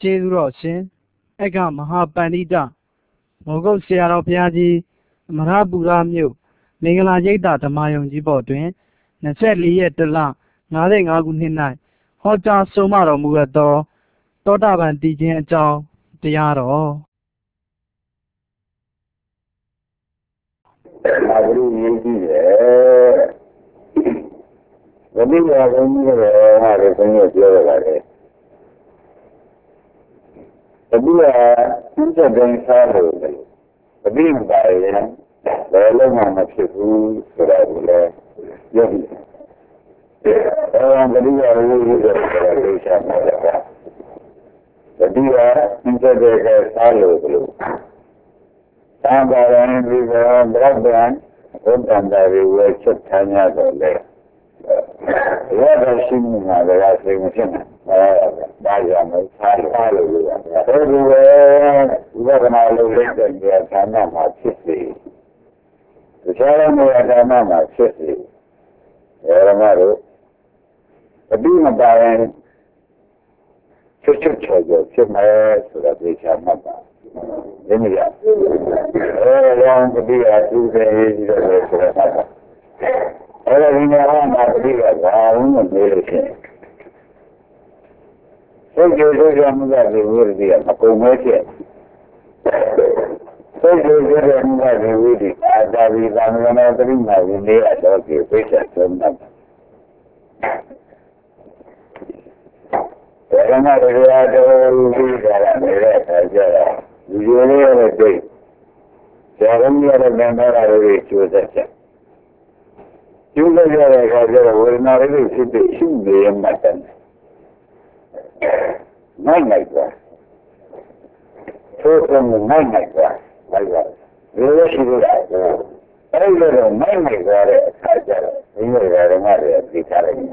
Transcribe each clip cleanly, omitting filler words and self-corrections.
ကျေးဇူးတော်ရှင်အက္ခမဟာပန္တိတမောဂုတ်ဆရာတော်ဘုရားကြီးအမရပူရမြို့မင်္ဂလာရိပ်သာဓမ္မယုံကြီးပေါ်တွင်24 ရက် 1 လ 55 ခုနှစ်၌ဟောကြားဆုံးမတော်မူအပ်သောသောတာပန်တည်ခြင်းအကြောင်းတရားတော်အဘိဓိရေးကြည့်တယ်ဗတိယဘုန်းကြီးတွေဟာလည်းဘုန်းကြီးပြောရပါတယ်ဗတိယသူ့တဲ့တိုင်းစားလို့ဗတိမပါရင်ဘယ်လုံးမှမဖြစ်ဘူးဆိုတာကိုလည်းပြောပြီးဗတိယရေးကြည့်တယ်ဆိုတာသိချင်တယ်ဗတိယသူ့တဲ့တိုင်းစားလို့သံဃာရင်းဒီကဗရဒ္ဒံဘုဒ္ဓံတာဝေချက်ထမ်းရတော့လေရတဲ့ရှိမှုမှာလည်းစိတ်မဖြစ်နိုင်ဒါကြောင့်စားလို့ရတယ်အဲဒီပဲဝိပဿနာလုပ်တဲ့ဉာဏ်ဌာနမှာဖြစ်စေတခြားနေရာဌာနမှာဖြစ်စေရမတို့အပြီးမပါရင်ချွတ်ချော်ဖြစ်မယ်ဆိုတာသိချင်မှတ်ပါဒီနေ့ရောပတိယသူတွေကြီးတော့ဆိုတာအဲဒီနေရာမှာပတိယဘာလို့မနေလို့ရှိရင်စိတ်ကြိုးကြမှုကဒီဝိရိယမကုန်မဲဖြစ်စိတ်ကြိုးကြမှုကဒီဝိရိယအာသာဝိသံဃနာတရိမာဝိနေအတော်ကြီးပိဿဆုံးတာရမရရတော်ဒီကရနေတဲ့အခါကျတော့ဒီလိုလေးရတဲ့ဒိတ်ဇာရမရတဲ့ဗန္ဒရာတွေကျိုးသက်ချက်ကျိုးသက်ရတဲ့အခါကျတော့ဝေဒနာတွေဖြစ်ပြီးရှုနေရမှတည်းနိုင်သွားသို့ဆုံးနိုင်သွားလိုက်ပါဒီလိုရှိလို့အဲဒီလိုနိုင်သွားတဲ့အခါကျတော့ဒီလိုဓမ္မတွေသိထားလိုက်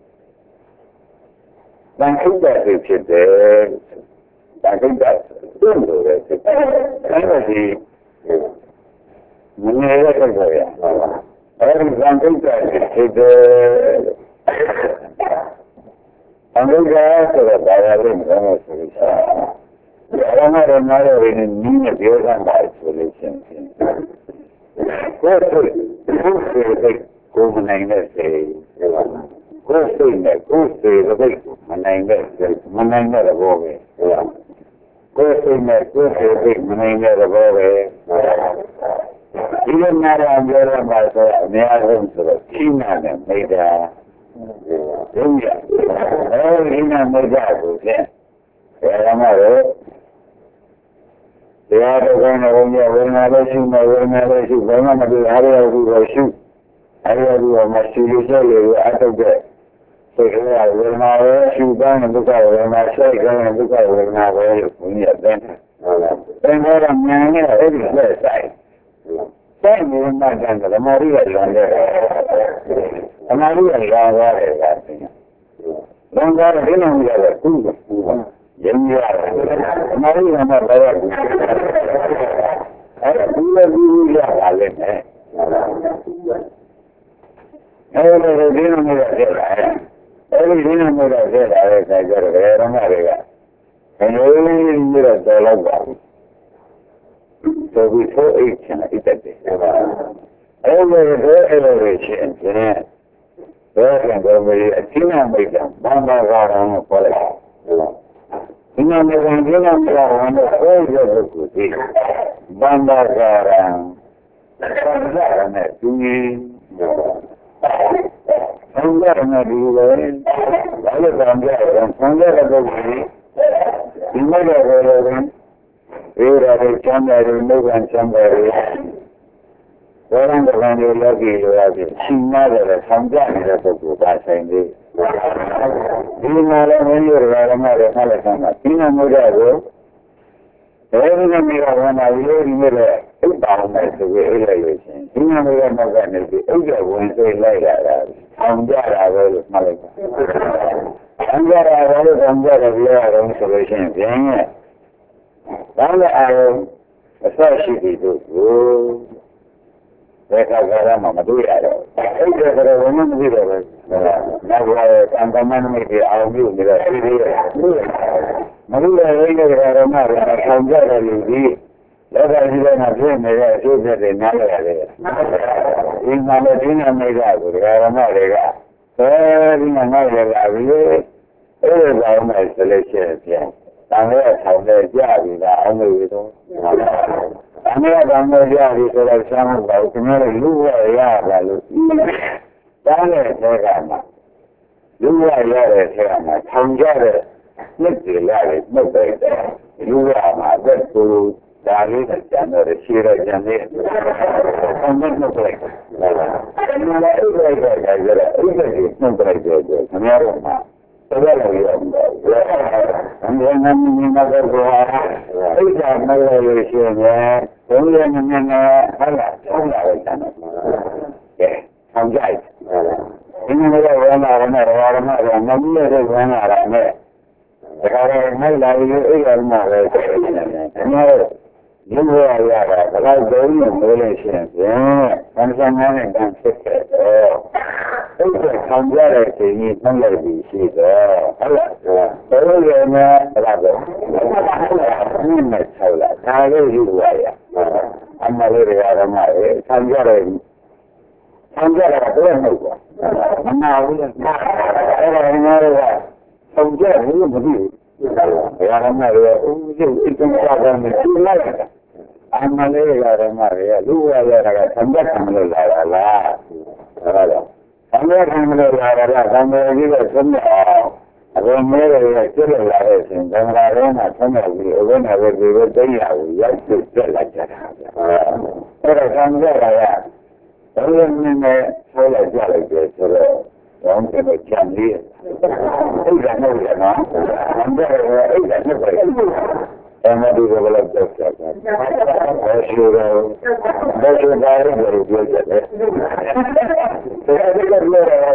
တန်ခိတ္တတွေဖြစ်တယ်တန်ခိတ္တတွန်းလို့ပဲဖြစ်တယ်အဲဒီမနေရတဲ့ခါရအဲဒီတန်ခိတ္တတွေဖြစ်တယ်တန်ခိတ္တဆိုတော့ဘာသာလို့မပြောလို့ဆိုလို့ရမရနာရင်းနည်းနဲ့ပြောတာပါဆိုလို့ရှိရင်ကိုယ်ကိုမနိုင်တဲ့စေကိုယ်စိတ်နဲ့ကိုယ်စိတ်တဲ့မနိုင်တဲ့ဘောပဲကိုယ်စိတ်နဲ့ကိုယ်စိတ်မနိုင်တဲ့ဘောပဲဒီလိုများရပြောရမှာဆိုအများဆုံးဆိုတော့ခိနာနဲ့မိတ်တာဒုညအဲဒီနာမိတ်တာကိုဖြင့်ရမတော့တရားတော်ကလည်းဝိညာဉ်လည်းရှိနေဝိညာဉ်လည်းရှိဘယ်မှမတွေ့အားရဘူးလို့ရှိအားရဘူးမရှိလို့ဆိုလို့အတုတ်တဲ့စိတ်ကဝိညာဉ်ရဲ့ရှုပန်းဒုက္ခဝိညာဉ်စိတ်ကဒုက္ခဝိညာဉ်ပဲလို့ဘုရားတဲ့ဟုတ်လားသင်္ခါရဉာဏ်နဲ့အဲ့ဒီလက်ဆိုင်စိုက်နေမှတန်ဓမ္မရိယလွန်တဲ့ဓမ္မရိယလာရတယ်ကသင်သံဃာရင်းနေရတယ်သူ့ရင်းရတယ်ဓမ္မရိယမှာလည်းအဲ့ဒီလိုရပါလိမ့်မယ်အဲဒီဒီနမေတဲ့လာအဲဒီဒီနမေတဲ့လာတဲ့ဆိုင်ကြတော့ရမတွေကဘယ်လိုမျိုးတော့တော်တော့ပါဘူးဆိုပြီးဆိုအိတ်ချင်အိတ်တဲ့အဲဒီလိုချင်းတဲ့ဘယ်ကတော့မရအချင်းအမိတ်ကဘာသာကတော့ခေါ်လိုက်ဒီနမေကဒီနမေကတော့အဲဒီလိုကိုသိဘာသာကတော့ဘာသာနဲ့သူကြီးသံဃာနဲ့ဒီလိုပဲဘာလို့သံဃာလဲသံဃာကတော့ဒီမဲ့တော့လည်းအေးရာတွေချမ်းသာတွေနှုတ်ခံချမ်းသာတွေဝရံကံတွေလောကီတွေအဖြစ်ရှင်နာတယ်သံဃာနေတဲ့ပုဂ္ဂိုလ်ပါဆိုင်သေးဒီမှာလည်းမင်းတို့ဓမ္မတွေဆက်လက်ဆံတာဒီနမုဒ္ဒကိုအဲဒီနမီကဝန္တာဝိလို့ဒီမဲ့ဥပ္ပါမယ်ဆိုပြီးအဲ့လိုက်လို့ရှင်ဒီနမီကနောက်ကနေပြီးဥဒ္ဒဝင်စိတ်လိုက်လာတာအောင်ကြတာပဲလို့မှတ်လိုက်ပါအောင်ကြတာပဲလို့အောင်ကြတယ်ပြောရအောင်ဆိုလို့ရှင်ဗျင်းရဲ့ဒါလည်းအာရုံအစရှိပြီးတို့ကိုဘယ်ကကာရမှာမတွေ့ရတော့အဲ့ဒါကတော့ဝိညာဉ်မရှိတော့ဘူးနောက်ကံကမ္မနမိတ်အောင်ပြုနေတာရှိသေးတယ် Maria Ramara, Sangara Ludi, let us even have him made a children in Nala. In Maladina made up with Ramara. In another, every my selection. I'm here to the job in the only widow. I'm here to the job is that some about to know you are Yavalu. Dale Serama. You are Yavalu, Tangara. Look, the lad, no better. You are my best to David and the Shira Janet. I'm not no break. No break. And then another go on. Another relation. Only yes, I'm right. In another one hour, another 1 hour. The car may lie no, you are like the relations. And some having done secret. Come there to eat Monday. She's I know you are. I'm not really out of my Sangara. Sangara, don't know. Now, I know. From there, you believe. I'm Maria Maria, you are a conductor. I'm not going to I don't know a killer and then I don't have some of you whenever we were there. We have to get like that. But I come there, I am. Only in the solar jelly, so don't give a candy. I'm there. And what do you develop this? As you know, that's what I very good at it. I think I'm good at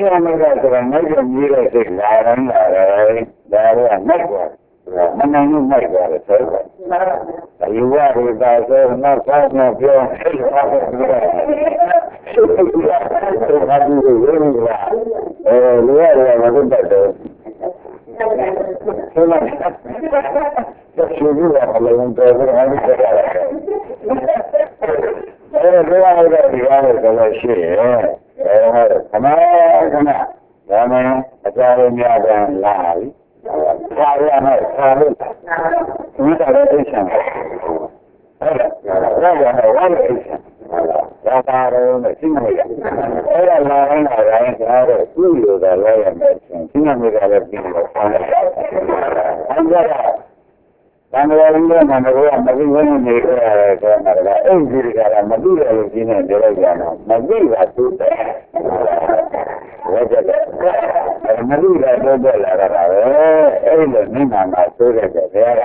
Kaya magkakaroon na yung mira sila ng laray, dahil ang nagwa. Manang nagwa sa iba. Ayuwa rin tayo na sa na piyon. So, sabi ko yun ba? Luwa rin maganda doon. So, sugi ba pala yung tayo kami sa kaya. Pero luwa rin tayo pala siya. Kemana? Kami acaranya dan lain. Saya nak tahu. Ini tak ada isan. Saya nak isan. Saya tahu nak sini. Saya lain lain ada. Tujuh dah lain. Sini mereka lebih. Anda. Bangladesh में मगर मगर वो नहीं देख रहा है क्या मगर एक दिन का मजदूर है लेकिन जरा जाना मजदूर का तो वो जगह मजदूर का तो लगा रहा है ये नहीं माना तो है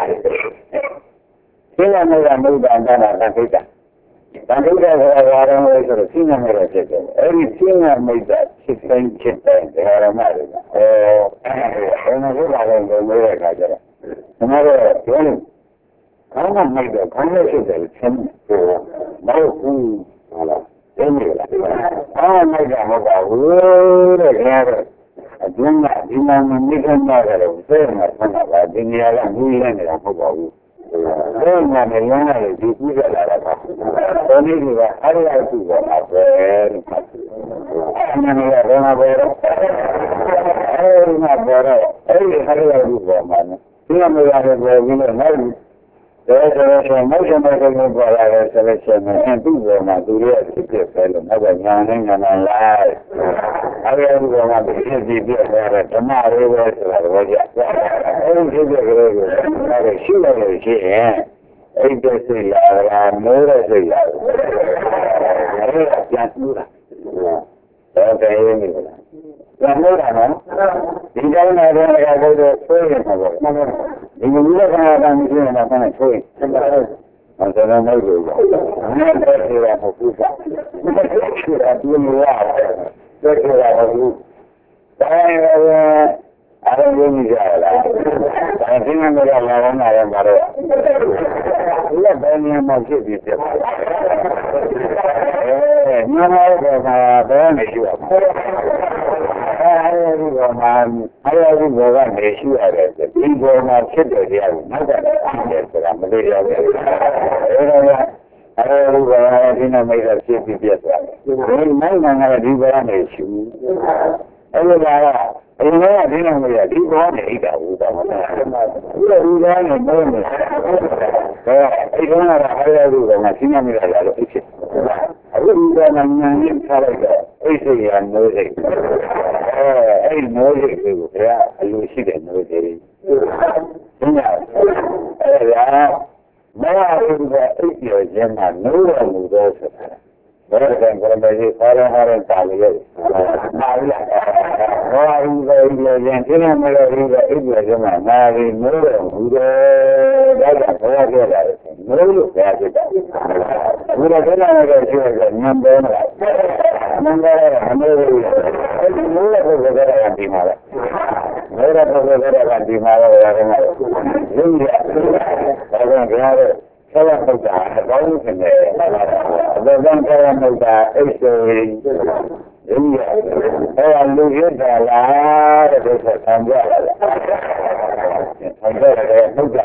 Sila मेरा मुद्दा अंदर आता है क्या Tangga orang itu Cina mereka itu. Cina mereka cinta orang mereka. Orang itu orang mereka aja. Kenapa? Karena mereka karena sudah cinta. Mau malah ini lah. Karena mereka mau tahu mereka. Dunia menikah mereka. Saya nak dunia yang dunia ni aku tahu. Dengan yang ada di juga ada. Ini juga ada juga apa? Ini ada apa? Ini ada juga mana? Ini ada juga mana? Saya macam berada seleksi itu juga dulu kita film ada yang lain. Ada juga mana di dia ada tema ada wajah. Ini juga ada sila lagi. Itu sila mula sila. Ada yang mula. Saya ini. Yang mula mana? Tidak ada yang ada mana. Ini juga kan ada mungkin ada mana cuy. Masalah mana juga. Ini berkira fokus. Berkira dunia. Berkira fokus. Saya ada yang jalan. Saya tinggal di dalam yang baru. Ia banyak masjid di sini. Mana ada juga. Ada juga mesu ada. Ibu masjid dia. Ada yang Malaysia. Ada juga di Malaysia di biasa. Ini mana di mana mesu. Ada ini ada yang Malaysia di mana itu. Sudah juga ni mana. Itu ada juga masih ni ada itu. Ada juga yang kalau itu yang Malaysia. Malaysia itu ya, Malaysia dan Malaysia. Ini ya, Malaysia itu jangan nurul muda sekarang. Mereka kalau bagi orang-orang tahu. Malaysia itu jangan Malaysia itu jangan nurul muda. Jangan saya nurul ya kita. Muda kita mereka juga nombor. Mula berbeda ganti malah. Mula berbeda ganti malah orang lain. Ini orang kenal. Saya kerja, kalau kena. Orang kalau kerja, itu. Ini orang luar dalam desa Sambia. Sambia kerja,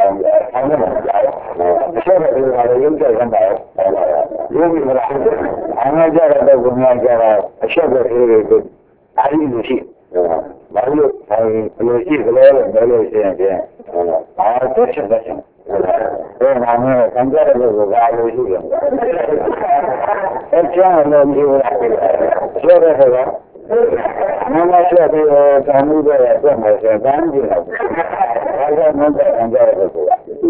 saya ada yang kerja. Ini malah. Anda jangan berguna jangan. Saya berfikir hari ini. Baru hari ini kalau saya. Itu sebabnya. Nama kanjar itu baru juga. Jangan menjual. Siapa? Nama siapa? Kamu dah macam banjir. Ada nama kanjar itu.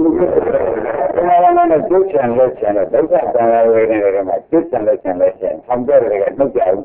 Nama tujuan lesan. Bukan tanah ini nama tujuan lesan. Kanjar itu jauh.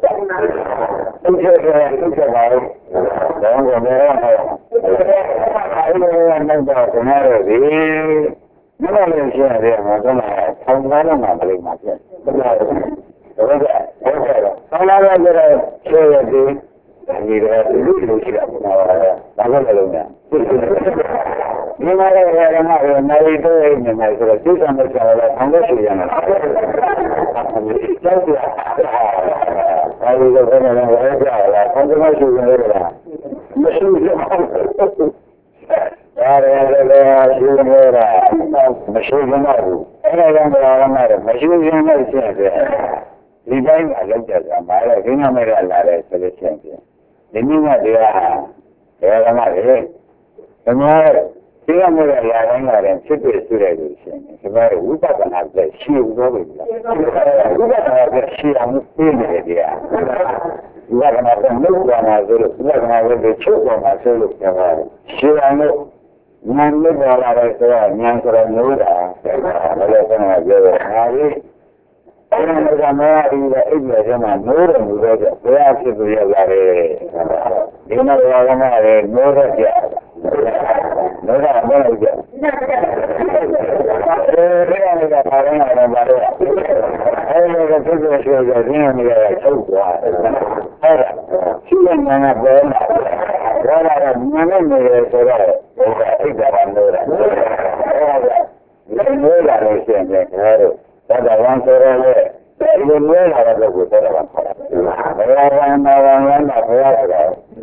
Tujuan baru. Jangan berapa. Ini nama kanjar ini. Malaysia dia macam mana boleh macam. Kalau ada saya di ဒီကလူရှိတာဘာလို့လဲလုံးများဒီမှာလည်းဓမ္မကိုနိုင်တော့နေမှာဆိုတော့သိစံလို့ပြောတော့ဆံလို့ရှိရမှာကျောက်ပြအဲဒီလိုပဲလည်းဝဲကြလာဆံမရှိရင်လည်းမရှိဘူးရတယ်ရှိနေတာမရှိဘူးမဟုတ်အဲ့ဒါကြောင့်လည်းမရှိရင်လည်းရှင်းတယ်ဒီတိုင်းကလောက်ကြတာမှာလည်းခင်းရမဲ့လာတယ်ဆိုလို့ရှင်းတယ်ဒီနည်းကတရားဓမ္မတွေဓမ္မသိရမယ့်အရာတိုင်းကလည်းဖြစ်ဖြစ်ဆွဲလို့ရှိရင်ဒီမှာဝိပဿနာပဲရှိလို့ပဲလားဝိပဿနာပဲရှိအောင်ပြင်နေတယ်တရားဝိပဿနာကလုံးဝမှာဆိုလို့ဝိပဿနာပဲချုပ်ပေါ်မှာဆိုလို့ပြောတာရှိအောင်လို့ဉာဏ်နဲ့ပေါ်လာတဲ့ဆိုတော့ဉာဏ်ဆိုတော့မျိုးတာဘယ်လိုဆိုမှပြောတယ်ဟာဒီအဲ့ဒါကမှဒီကအိပ်ရတဲ့မှာနိုးတယ်လို့ပြောတယ်ဘယ်အဖြစ်ကိုရောက်လာတယ်ဒီမှာဘာကမှလည်းနိုးတော့ကြနိုးတာမဟုတ်ကြဒီကနေ့ကပါရင်လည်းပါတော့အဲ့ဒါကသူ့ကိုပြောကြရင်းနေရချုပ်သွားအဲ့ဒါရှိနေမှာပေါ်လာတော့ဉာဏ်နဲ့နေရဆိုတော့အိပ်တာကနိုးတာအဲ့ဒါနိုးလာလို့ရှိရင်လည်းဒါကဝန်ဆိုရဲဒီလိုမျိုးလာတဲ့ကိုတော့ဘာခေါ်လဲဘယ်ဝန်နာဝန်နာဘယ်ရတာ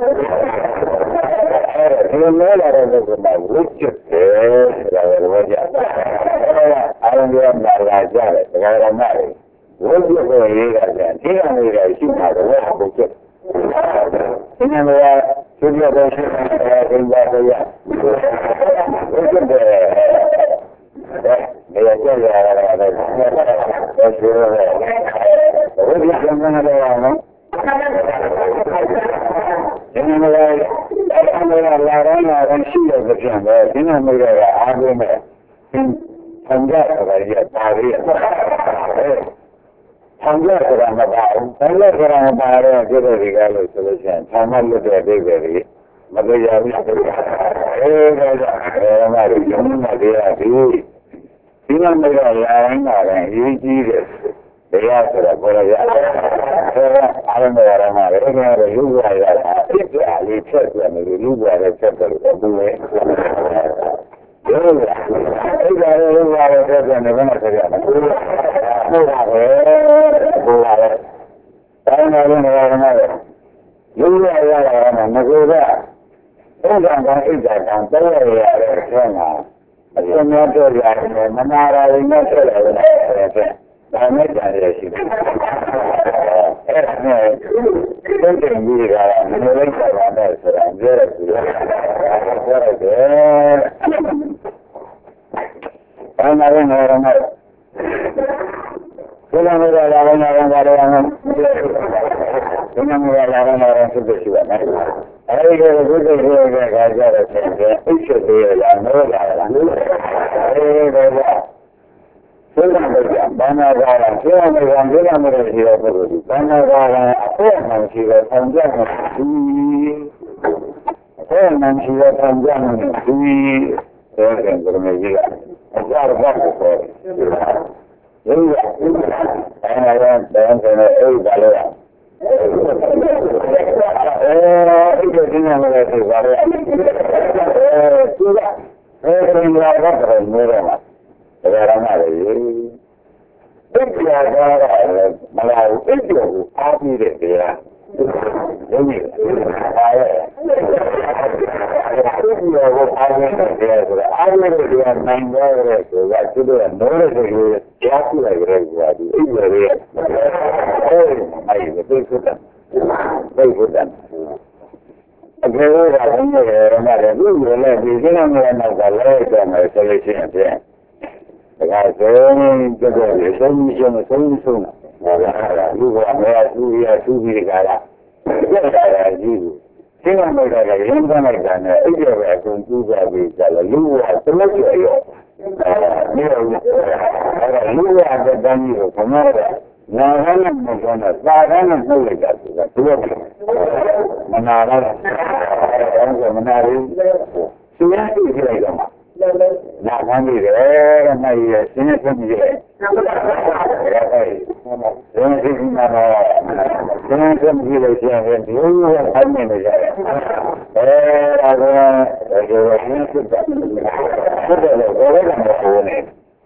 အဲဒီလိုမျိုးလာတဲ့ကိုကဝိကျစ်တယ်ဆိုတာလည်းပြောကြအာရုံရမှာလာကြတယ်ဒါကမှဝိကျစ်ကိုရေးတာပြန်ဒီအနေနဲ့ရှိတာတော့ဘုကျစ်ဒီနေ့ကသူပြောတဲ့ရှိတယ်ဒီပါတော့ရဝိကျစ်တယ်နေရာကျရတာလည်းတော့ရှိတယ်ဘယ်လိုကျမ်းစာလဲအောင်နော်ဒီနေ့ကလာရှိတဲ့ပြန်ပဲဒီနေ့မျိုးကအားလုံးပဲဆံကြတာရပါရီဆံကြတာမပါဘူးဆံကြတာမပါတော့ဒီလိုဒီကားလို့ဆိုလို့ရှိရင်ဆံမလွတ်တဲ့အိဗယ်ကြီးမတရားဘူးအဲဒီကမှရုံးမှာတရားဒီမှာမရလာရင်လည်းရေးကြည့်တယ်တရားဆိုတာပေါ်ရအားလုံးရမှာလည်းလူ့ဘဝရတာအစ်အလေးချက်ပြန်လို့လူ့ဘဝရဲ့ချက်တယ်လို့ပြောတယ်။ဟုတ်လား။အဲ့ဒါလည်းလူ့ဘဝရဲ့ချက်ပြန်တယ်ဘယ်မှာဆက်ရမလဲ။ဟုတ်ပါပဲ။ဟုတ်ပါပဲ။ဒါမှလည်းရမှာလေ။လူ့ဘဝရတာကမကူကဘုရားကအိတ်တာကတော်ရရတဲ့ဆင်းမှာအစများတော့ရတယ်မနာရာရင်းနဲ့ဆက်ရတယ်ဒါနဲ့ကြရရှိတယ်အဲ့ဒါနဲ့သင်္ကြန်ကြီးကလည်းမလိုက်ပါနဲ့ဆိုတာပြောရတယ်ပြောရတယ်ဘာမှလည်းမရမှာဘယ်လိုလဲလာလာလာလာလာလာဒီမှာမလာလာလာလာဖြစ်ဖြစ်ရှိပါမယ်အဲဒီလိုဘုရားပြောတဲ့အခါကျတော့အိတ်ချက်သေးရလားနိုးလာလားအဲဒီတော့ဘုရားကဘာနာကြတာပြောရမယ်ကပြောရမယ်ရှိတော့ပုဂ္ဂိုလ်ဘာနာကြတာအဖို့မှရှိတော့ဆံပြတ်နေဒီအဖို့မှရှိတော့ဆံပြတ်နေဒီဆိုတဲ့ဘုရားကြီးကအကြရပါကိုပြောတယ်ဒီကအဲ့ဒါကတန်းတဲ့အိတ်ပါလို့ဒီကနေ့မှလည်းသိပါတယ်သူကအဲဒီမှာတော့တယ်နေတော့ဒါရမှာလေအိတ်ပြားတာမလာဘူးအိတ်ပြောကိုအားပြီးတယ်တရားရုံးရပါရဲ့အိတ်ပြောကိုအားပြီးတယ်တရားဆိုတာအားပြီးတယ်တရားနိုင်တယ်ဆိုတာသူတို့ကနိုးတဲ့လူတွေကြားပြလိုက်ကြတယ်ကွာဒီအိတ်ပြောရဲ့အဲဒီသိစုတယ်သိစုတယ်အကျေကလည်းနေရမှာလေသူ့ကိုလည်းဒီကိစ္စမျိုးနောက်ကလည်းတော့မယ်ဆိုလို့ရှိရင်ဖြင့်ဒါကဆုံးကြတဲ့ဆုံးဆုံးလာလူကမရသူရသူကြီးကလာပြတာကြီးဘူးသင်္ကန်းလိုက်တာရင်းသားလိုက်တာနဲ့အဲ့ဒီပဲအကုန်ကျူးကြပြီးကြတယ်လူကသမတ်ရရောနေရောအဲ့ဒါလူရတဲ့တန်းကြီးကိုခမောတဲ့နာရနဲ့မကောနဲ့သာရနဲ့နှုတ်လိုက်တာဆိုတာသူကမနာလားအဲ့ဒါမနာဘူးသူရကြည့်လိုက်တော့နာခံပြီးတယ်နိုင်ရစင်းစင်းကြီးတယ်စင်းစင်းကြီးမှာစင်းစင်းကြီးလို့ရှိရင်ဒီလိုဖိုင်နေကြတယ်ဒါကဒီလိုစင်းစင်းတယ်ဘယ်လိုလဲမဟုတ်နဲ့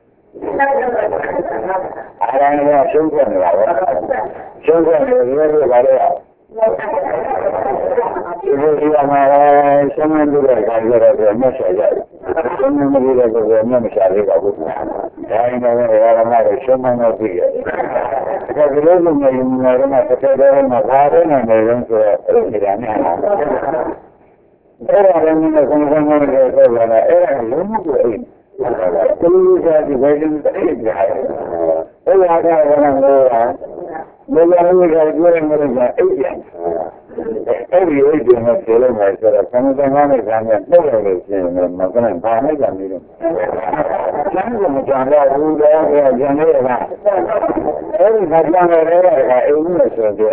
အားရနေရှုံးကြနေတာပဲရှုံးကြနေရပါလေဒီလိုမှာရှင်းနေတယ်ခါကြတော့မျက်ချရတယ်ရှင်းနေတယ်ဆိုတော့မျက်မချရပါဘူးဒါရင်လည်းရရမှာရှင်းနေပြီဒါကလေးမျိုးမျိုးမျိုးနဲ့တစ်ခါတည်းမှာဘာလဲနေလဲဆိုတော့အဲ့ဒီကနေအဲ့ဒါလည်းနည်းဆုံးဆုံးနဲ့ပြောရတာအဲ့ဒါလုံးဝအဲ့ဒီလူစားဒီဘယ်လိုအဲ့ဒီဟာအဲ့ဒါကလည်းဘယ်လိုလဲပြောရမလဲအဲ့ဒီအဲ့ဒီအိတ်တွေနဲ့ပြောလို့မယ်ဆိုတော့ဆန္ဒငါးနဲ့ဆန္ဒနဲ့တော့လို့ရှိရင်မကနဲ့ဘာနဲ့ကြံနေလို့ဆန္ဒကမကြံတော့ဘူးတော့ကြံနေရတာအဲ့ဒီကကြံနေတယ်ကအိမ်နဲ့ဆိုတော့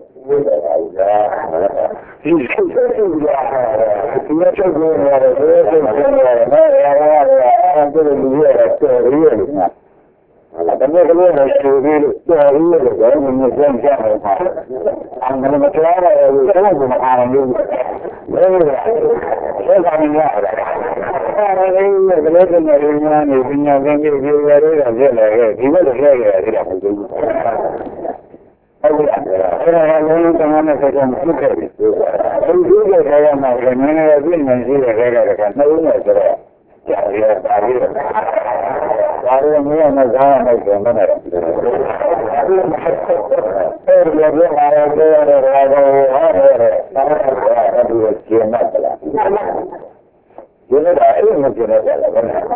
ဒီချုပ်ချုပ်ရဒီချုပ်ကိုရတယ်ဒီချုပ်ကိုရတယ်အဲ့ဒါလူရတာတော်ရည်လို့ဒါပေမဲ့ကလေးနဲ့ရှိပြီးတော်ရည်လို့ပြောနေနေကြတယ်ပါအမှန်မတရားတယ်ဘယ်လိုမှအားမလို့ဘယ်လိုလဲဆက်ပါနေရတယ်အဲ့ဒါလည်းကလေးတွေနေနေပညာသင်ပြီးပြောရတဲ့ကြည့်လိုက်ဒီလိုလဲရတယ်ဒါမဟုတ်ဘူးဟုတ်ကဲ့အဲ့ဒါလည်းတမန်နဲ့ဆက်ကြမှာဖြစ်တယ်ဒီလိုကြရမှာလည်းနည်းနည်းပြည့်နေရှိတဲ့ခဲတဲ့ကနှုတ်နဲ့ဆိုတော့ကြာရတာပြီးဒါလည်းမင်းနဲ့ဇာတ်နဲ့ပြန်နေတယ်အဲ့ဒီလိုပြောပါတော့ပြောရတယ်ဟာတော့ဒီလိုကျင်းနေတယ်လားဒီလိုဒါအဲ့လိုကျင်းနေတယ်လား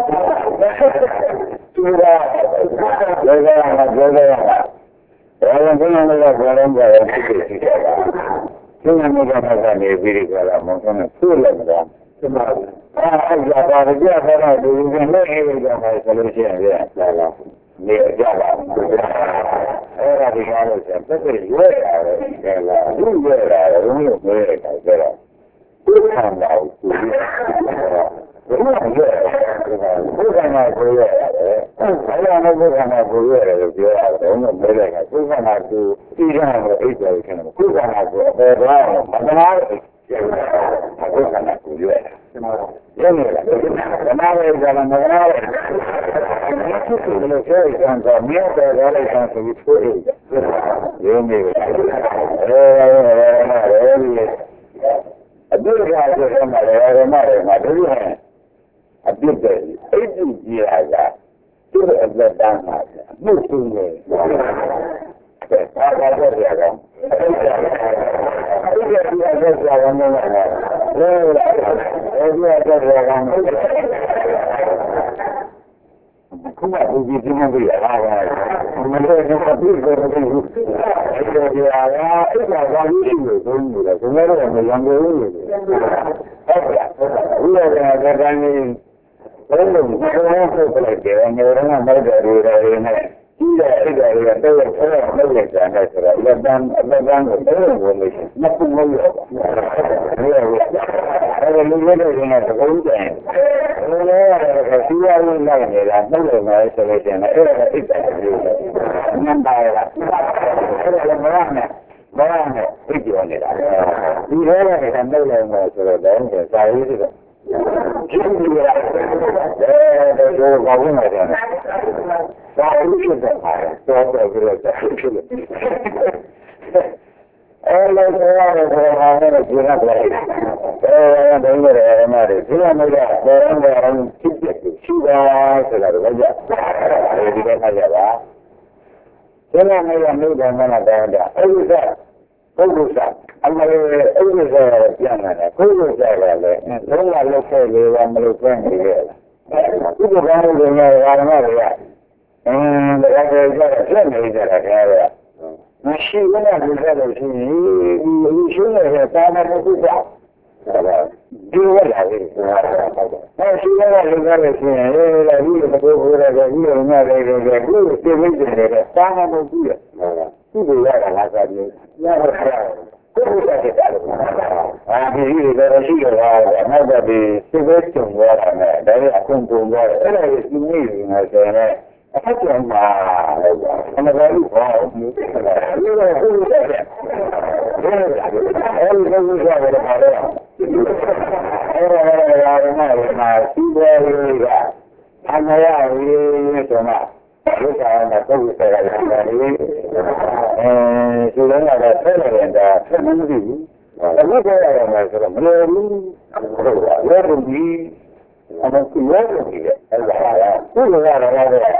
သူကလည်းလည်းမပြောရဘူးဒါလည်းဘယ်လိုလဲပြောရင်ကြာရင်ဖြစ်ဖြစ်ရှိတာ။ဒီနေ့မှကနေပြီးကြတာမဟုတ်ဘူး။သူ့လည်းမတော်။ဒီမှာအဲ့ဒါတော့ကြရတာဒီနေ့လည်းအေးကြပါဆိုလို့ရှိရင်လည်းလာလာနေကြပါအဲ့ဒါဒီကားလို့ဆိုတော့ပြည့်ရွေးရတယ်လာလူရွေးရတယ်ဘုံလို့ပြောရတာဆိုတော့ဒီခံတော့သူဘယ်လိုလဲဘုရားကကိုရရတယ်ဘာလို့လဲဘုရားကကိုရတယ်လို့ပြောရတယ်ဘုံလို့ပြောလိုက်တာဘုရားကသူသိရတယ်အိတ်တယ်ခင်ဗျဘုရားကကိုအပေါ်တော့မတနာဘုရားကကိုရတယ်ရနေလားဓမ္မဝိဇ္ဇာမနာရဘူးသူလည်းပြောရအောင်တော့မြေတော်ရလိုက်တာဆိုပြီးဆိုရင်းနေတယ်အဒုက္ခဆိုတဲ့မှာလည်းမှာဒုက္ခအပြစ်တယ်အဲ့ဒီကြီးရတာသူ့အသက်တန်းမှာမှုသူနေတယ်ဘာသာတော့ရအောင်အဲ့ဒီအသက်ဆရာဝန်ကလည်းအဲ့ဒီအသက်ဆရာဝန်ခုမှဒီဒီမှာပြရတာမလို့တော့ပြည့်စုံတယ်အဲ့ဒီအရာအဲ့ဒါကလည်းရှိလို့သုံးနေတယ်ကျွန်တော်တို့ကမရံဘူးလို့ဟုတ်ကဲ့ဘုရားကတည်းကဘယ်လိုလဲဆိုတော့ဒီနေရာမှာမိုက်တယ်တွေနဲ့ဒီအဲ့ဒါတွေတော့ဆက်ဆက်လုပ်ရကြတယ်ဆိုတော့လက်တန်းကိုဘယ်လိုဝင်လို့မပူလို့ရပါဘူးအဲ့ဒါလူတွေနဲ့တကုန်းကြတယ်ဘယ်လိုလဲစီးရင်းလိုက်နေတာနှုတ်လို့မယ်ဆိုလို့ရှိရင်အဲ့ဒါအိတ်တယ်လို့နံပါတ်လားအဲ့ဒါလည်းမရနဲ့သိကြနေတာဒီထဲကနှုတ်လို့မယ်ဆိုတော့လည်းစာရေးတွေကကျင်းပြီးရတယ်ဘာဝင်လာတယ်ဒါလူဖြစ်တယ်တော့တော့ပြီးတော့ဖြစ်တယ်အဲ့လိုတော့ဘာလို့ဟာနဲ့ကျင်းရတယ်အဲ့ဒါလည်းရတယ်မှာဒီလိုမျိုးတော့ဘယ်လိုလဲဖြစ်ဖြစ်ရှိပါဆိုတာတော့ကြဒီကနေ့ရပါကျင်းနေရမြို့တော်မှာတော့အဲ့ဒီကပုဂ္ဂိုလ်စားအမှန်လည်းအဲ့ဒီဆိုပြန်လာတယ်ပုဂ္ဂိုလ်စားလည်းလုံးဝလောက်ခဲ့လေမလို့ပြန်နေရဒီကဘာလို့လဲဘာမှမရဒါကလည်းဆက်နေကြတာခင်ဗျာမရှိဘူးလားဒီလိုရှိရင်ဒီရှိနေတဲ့တာမန်ပုဂ္ဂိုလ်စားဒီဝလာလေးရှိနေတဲ့လူကလည်းရှိရင်ဒီလိုပုဂ္ဂိုလ်တွေကဒီလိုငါလေးတွေကဒီလိုသိနေတယ်တာမန်ပုဂ္ဂိုလ်သူ့ကိုရတာလားဆိုပြီးရပါကိုယ်ကတည်းကဒီလိုရှိရတာနောက်တော့ဒီစိတ်ဝဲကြုံရတာနဲ့ဒါလည်းအကုန်ကုန်သွားတယ်အဲ့ဒါကိုသူမိနေဆိုရင်အခက်ကြမှာအမှန်တရားကိုဟောမျိုးတယ်လားဒီလိုဟုတ်တယ်အဲ့ဒီလိုဆိုတော့အဲ့ဒါလည်းအဲ့ဒါမှာစီးပွားရေးကအမှန်ရရေးဆိုမှဒီကနေ့ပုဂ္ဂိုလ်တွေကလည်းဆိုတော့လည်းဆက်နေတာဆက်မနေဘူးအခုပြောရမှာဆိုတော့မလို့ဘူးရောဘူးအမှန်ကိုရောဘူးအဲ့ဒါကဘုရားရတာလည်း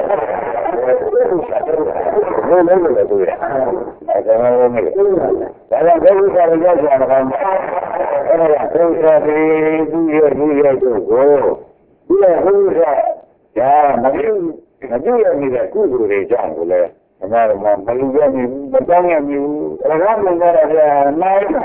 ဘယ်လိုလဲတူရအဲ့ဒါလည်းမလို့ဒါကြောင့်ဘုရားရရောက်ကြတာကအဲ့ဒါကဘုရားဒီသူရဲ့သူရဲ့တို့ကိုဒီဘုရားညာမပြုရနေတဲ့ကုသိုလ်တွေကြောင့်ကိုလည်းအမှန်မှမလူရမီဘူးမတောင်းရမီဘူးအရဟံဘုရားကနိုင်ရ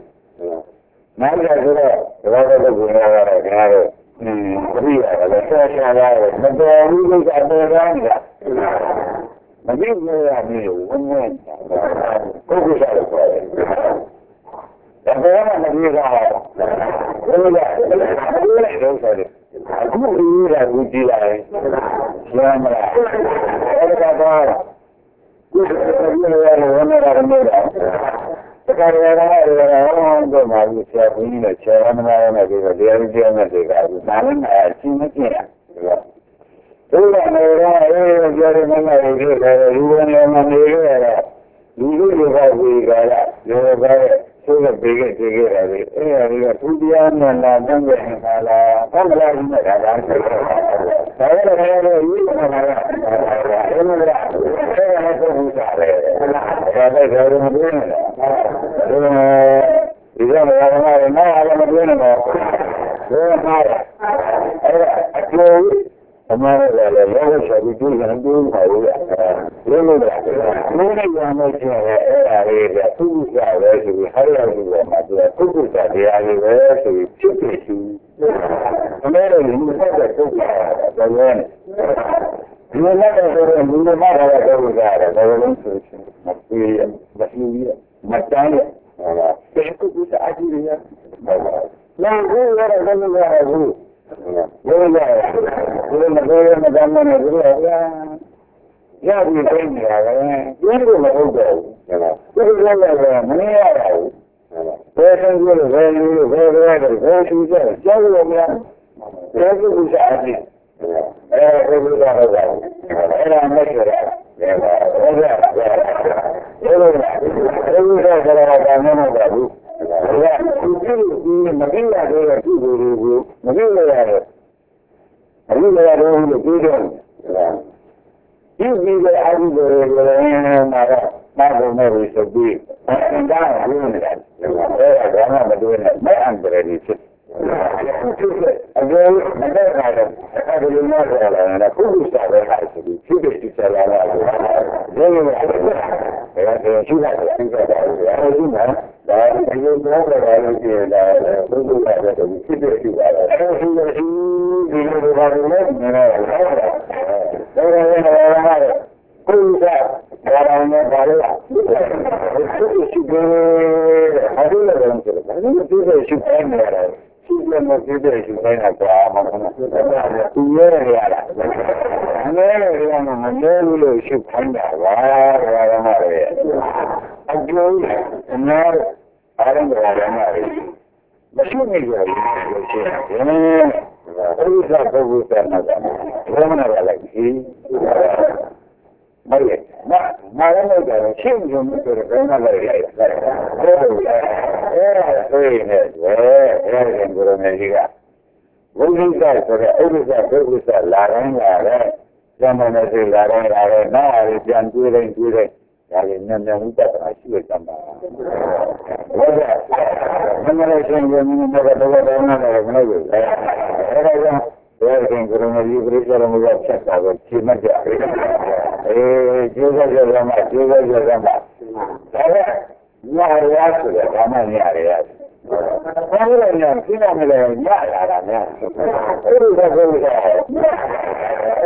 ဆိုတော့ဘာလို့လဲကိုရတာလဲခင်ဗျားတို့ပြည့်ရတယ်ဆက်ရှာရတယ်မတော်ဘူးကိစ္စတော်တာမပြုရမီဘူးဝင်းပုဂ္ဂိုလ်စားလို့ပြောတယ်ဒါကမပြုရဘူးဘုရားလည်းတော့ဆိုတယ်အခုဒီကဘူးကြည့်လိုက်ရမ်းမလားအဲ့ဒါကတော့ဒီလိုရတယ်ဝမ်းရတာမျိုးတော့တခါတည်းကတော့မှာဒီဆရာကြီးနဲ့ဆရာမနာနဲ့ဒီတော့တရားကြီးနဲ့ဒီကနားလည်းအချင်းမကျင်ရဘူးဘုရားနေတော့ပြောရမှလည်းဒီလိုလူဝင်နေမှနေရတာလူလူတွေကဒီကလာရောကဆိုတော့ဘေးကတည်ခဲ့တယ်အဲ့ဒီကသူတရားနဲ့လာတန်းခဲ့တာလားဘယ်လိုလဲဒါကဆိုတော့ဒါလည်းယူနေတာကအဲ့လိုလားအဲ့ဒါလည်းပုံစံပဲဒါလည်းကြောက်နေတယ်ဒီကနေ့နားလည်းမပြောနဲ့တော့ဒါကအဲ့ဒါအကျိုးအမှန်လည်းရောဆက်ပြီးတွေ့ရင်တွေ့ပါလို့လုံးလုံးလားမင်းနဲ့ရမယ်ကျဲအဲ့ဒါလေးကသူ့ကြပဲဆိုပြီးဟာရရလို့မှာသူကပုဂ္ဂိုလ်တရားလေးပဲဆိုပြီးဖြစ်ဖြစ်ရှိအမေတို့လူတွေတဲ့ပုဂ္ဂိုလ်ဒါလည်းဒီလိုနဲ့ဆိုတော့လူတွေမှာတော့ပုဂ္ဂိုလ်ရတယ်ဒါလည်းဆိုချင်မပြေးမပြေးမတန်းရဟုတ်လားဒီကုသအကြည့်ရဟုတ်လားနောက်ဘူးရတော့လည်းမရဘူးဘယ်လိုလဲဒီလိုမပြောရမတမ်းနဲ့ဒီလိုရပြီးသိနေတာကလည်းဒီလိုမဟုတ်တော့ဘူးဟုတ်လားဒီလိုလည်းမနေရပါဘူးဘယ်လိုလဲဘယ်လိုလဲဘယ်လိုလဲဘယ်သူကျကြောက်လို့မရဘူးဒီကုသအကြည့်အဲ့ဒီလိုတော့ဟုတ်ပါဘူးအဲ့ဒါမဖြစ်ရဟုတ်လားဘယ်လိုလဲဒီလိုတော့ကျွန်တော်ကမဟုတ်ပါဘူးဒါကဒီမကြည့်ရတဲ့သူတွေကိုမကြည့်ရတဲ့အခုလည်းတော့လို့ပြောတယ်ဒီဒီကအာရုံတွေကိုလည်းမှာတော့နားပုံနဲ့ဆိုပြီးဒါကဘုရားနဲ့အဲ့ဒါကမတွေ့နဲ့မအန်တရယ်ဖြစ်အကျိုးမတဲ့ကတော့အဲ့ဒီလိုမျိုးဆိုလာတယ်ပုဂ္ဂိုလ်စားပဲဟာဆိုပြီးဖြစ်ဖြစ်ဆက်လာတာဒီလိုမျိုးအဲ့ဒါရှိတာသိကြတာအဲ့ဒီမှာဒါဒီလိုမျိုးလည်းလည်းကြည့်တာပုဂ္ဂိုလ်စားပဲဆိုပြီးဖြစ်ဖြစ်ရှိတာအဲ့ဒီလိုဒီလိုဘာလို့လဲနည်းနည်းဟုတ်တယ်ဒါလည်းကိုယ်ကဘာလို့လဲဘာလို့လဲရှိတယ်အဲ့ဒီလိုလည်းဆိုတယ်ဒါလည်းဒီလိုရှိတယ်နေတာရှိတယ်မဖြစ်တဲ့ရှိနေတာကွာမဟုတ်ဘူးသူရဲရတာအမဲရရမှာမလဲလို့ရှိခိုင်းတာပါဘာမှမလဲအကျိုးအများအားလုံးကလည်းမရှိနေကြဘူးလို့ရှိတယ်အဲဒီကပုဂ္ဂိုလ်ကလည်းဘယ်မှာလဲဒီမိုက်မာရမိုက်တယ်ချင်းချုံဆိုတော့ဘယ်မှာလဲအဲ့ဒါဆိုရင်လည်းအဲ့ဒီကိုရမယ်ကြီးကဘုရားဆိုတဲ့ဥစ္စာပုဂ္ဂိုလ်လာတိုင်းလာတယ်ကျမ်းမာနေစေလာတိုင်းလာတယ်နားရီပြန်တွေးတိုင်းဒါလည်းနည်းနည်းဥပဒနာရှိရကြမှာဟုတ်ကဲ့မမလေးရှင်ကမင်းတို့ကတော့နားလည်းမလို့အဲ့ဒါကြောင့်ဘယ်ခင်ကရမယ်ကြီးပြည့်စုံမှုကချက်တာကိုချိန်မှတ်ကြကျိုးစားကြရမှာဒါကညာရရဆိုတဲ့ဘာမှညာရရဘာလို့လဲညာသိနာမလဲညာလာတာများအဲ့ဒီကဘုရား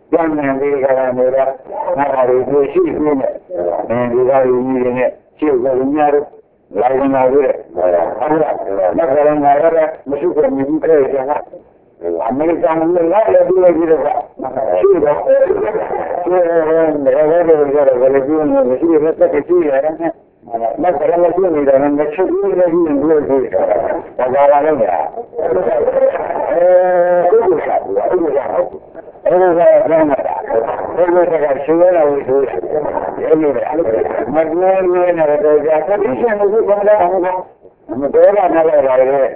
ပြန်နေပြီးကြတာနေတော့ငါးပါးတွေရှိနေတယ်ဒီကလူကြီးတွေနဲ့ရှိကြတယ်များတော့လာနေတာတွေ့တယ်ဟုတ်လားမကလည်းငါရမရှိခွင့်မရှိခဲ့ကြတာအမေရိကန်လည်းလာလည်းပြီးလိုက်တယ်ရှိတော့ဒီကတော့ဘယ်လိုပြောလဲမရှိရတဲ့တက်ရှိရတယ်မကလည်းမရှိနေတာနဲ့မရှိဘူးလည်းရှိနေလို့ဆိုတာဒါကြလာလို့ရဒီကစားဘူးဒီကစားအဲ့ဒါကဘာမှမဟုတ်ဘူးကရှိရလာလို့ဆိုတယ်အဲ့လိုမကလည်းလည်းတော့ကြာတယ်ရှင်လို့ဘာလဲမတော်တာနဲ့လည်းရတယ်လည်း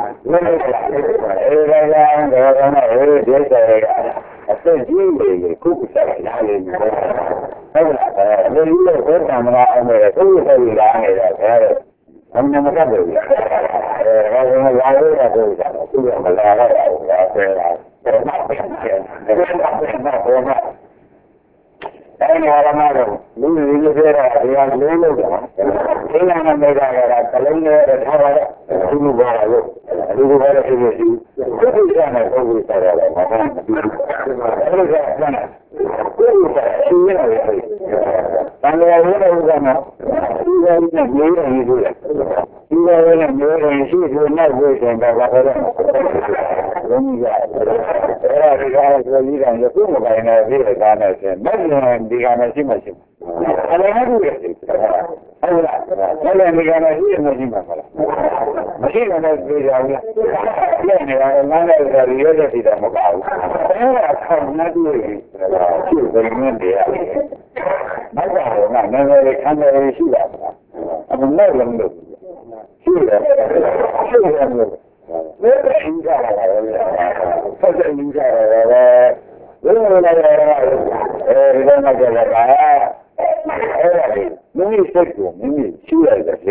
အဲ့ဒါကတော့ဒီစေရအသက်ကြီးနေခုစားလာနေတယ်ဟုတ်လားဒီလိုကိုယ်ကမလာအောင်လည်းကိုယ်ကိုယ်လာနေတာဒါတော့အမှန်မကပ်ဘူးဒါကလည်းလာရတာကိုကြတော့သူကမလာတော့ဘူးဒါဆဲလာတယ်ဘာမှမဖြစ်ဘူးဒါကလည်းဘာမှမဟုတ်အဲ့ဒီဟာမှတော့လူတွေလည်းပြောတာဒီဟာလေးလို့တော့ဒီကနေ့နေတာကတလုံးနဲ့ထားပါတော့ဒီလိုပါလို့ဒီလိုပါလို့ရှိရင်ဒီကိစ္စနဲ့ပုံစံဆက်ရတယ်မဟုတ်ဘူးအဲ့ဒါကပြန်ကိုယ်ကရှင်းရတယ်တန်လျာရေးတဲ့ဥစ္စာမှာဒီကနေ့နေရည်လို့ဒီကနေ့နေရည်ရှိလို့နောက်ဝေးတယ်ကဘာလဲလုံးကြီးရတယ်အဲ့ဒါဒီကားဆိုကြီးတယ်ရုပ်မပိုင်းနဲ့ဒီကားနဲ့ဆိုမက်ရင်ဒီကားနဲ့ရှိမှရှိအဲ့ဒါနဲ့တွေ့တယ်ဟုတ်လားအဲ့ဒါဒီကားနဲ့ရှိမှရှိမှာမလားမရှိတော့လည်းပြောကြဘူးပြည့်နေတာလမ်းနဲ့ဆိုရရတဲ့ဒီတော့မပါဘူးအဲ့ဒါဆောင်းနေတွေ့ပြီရှိတယ်မင်းတရားနောက်တော့ငါနည်းနည်းခံရရှိတာအမှန်နဲ့လည်းလို့ရှိတယ်ရှိတယ်လို့လည်းရှိကြတာပဲဆက်ဆက်ရှိကြတာပဲဘယ်လိုလဲအဲဒီတော့မှကြတာအဲ့ဒါလေမိမိစိတ်ကိုမိမိရှိရတယ်တဲ့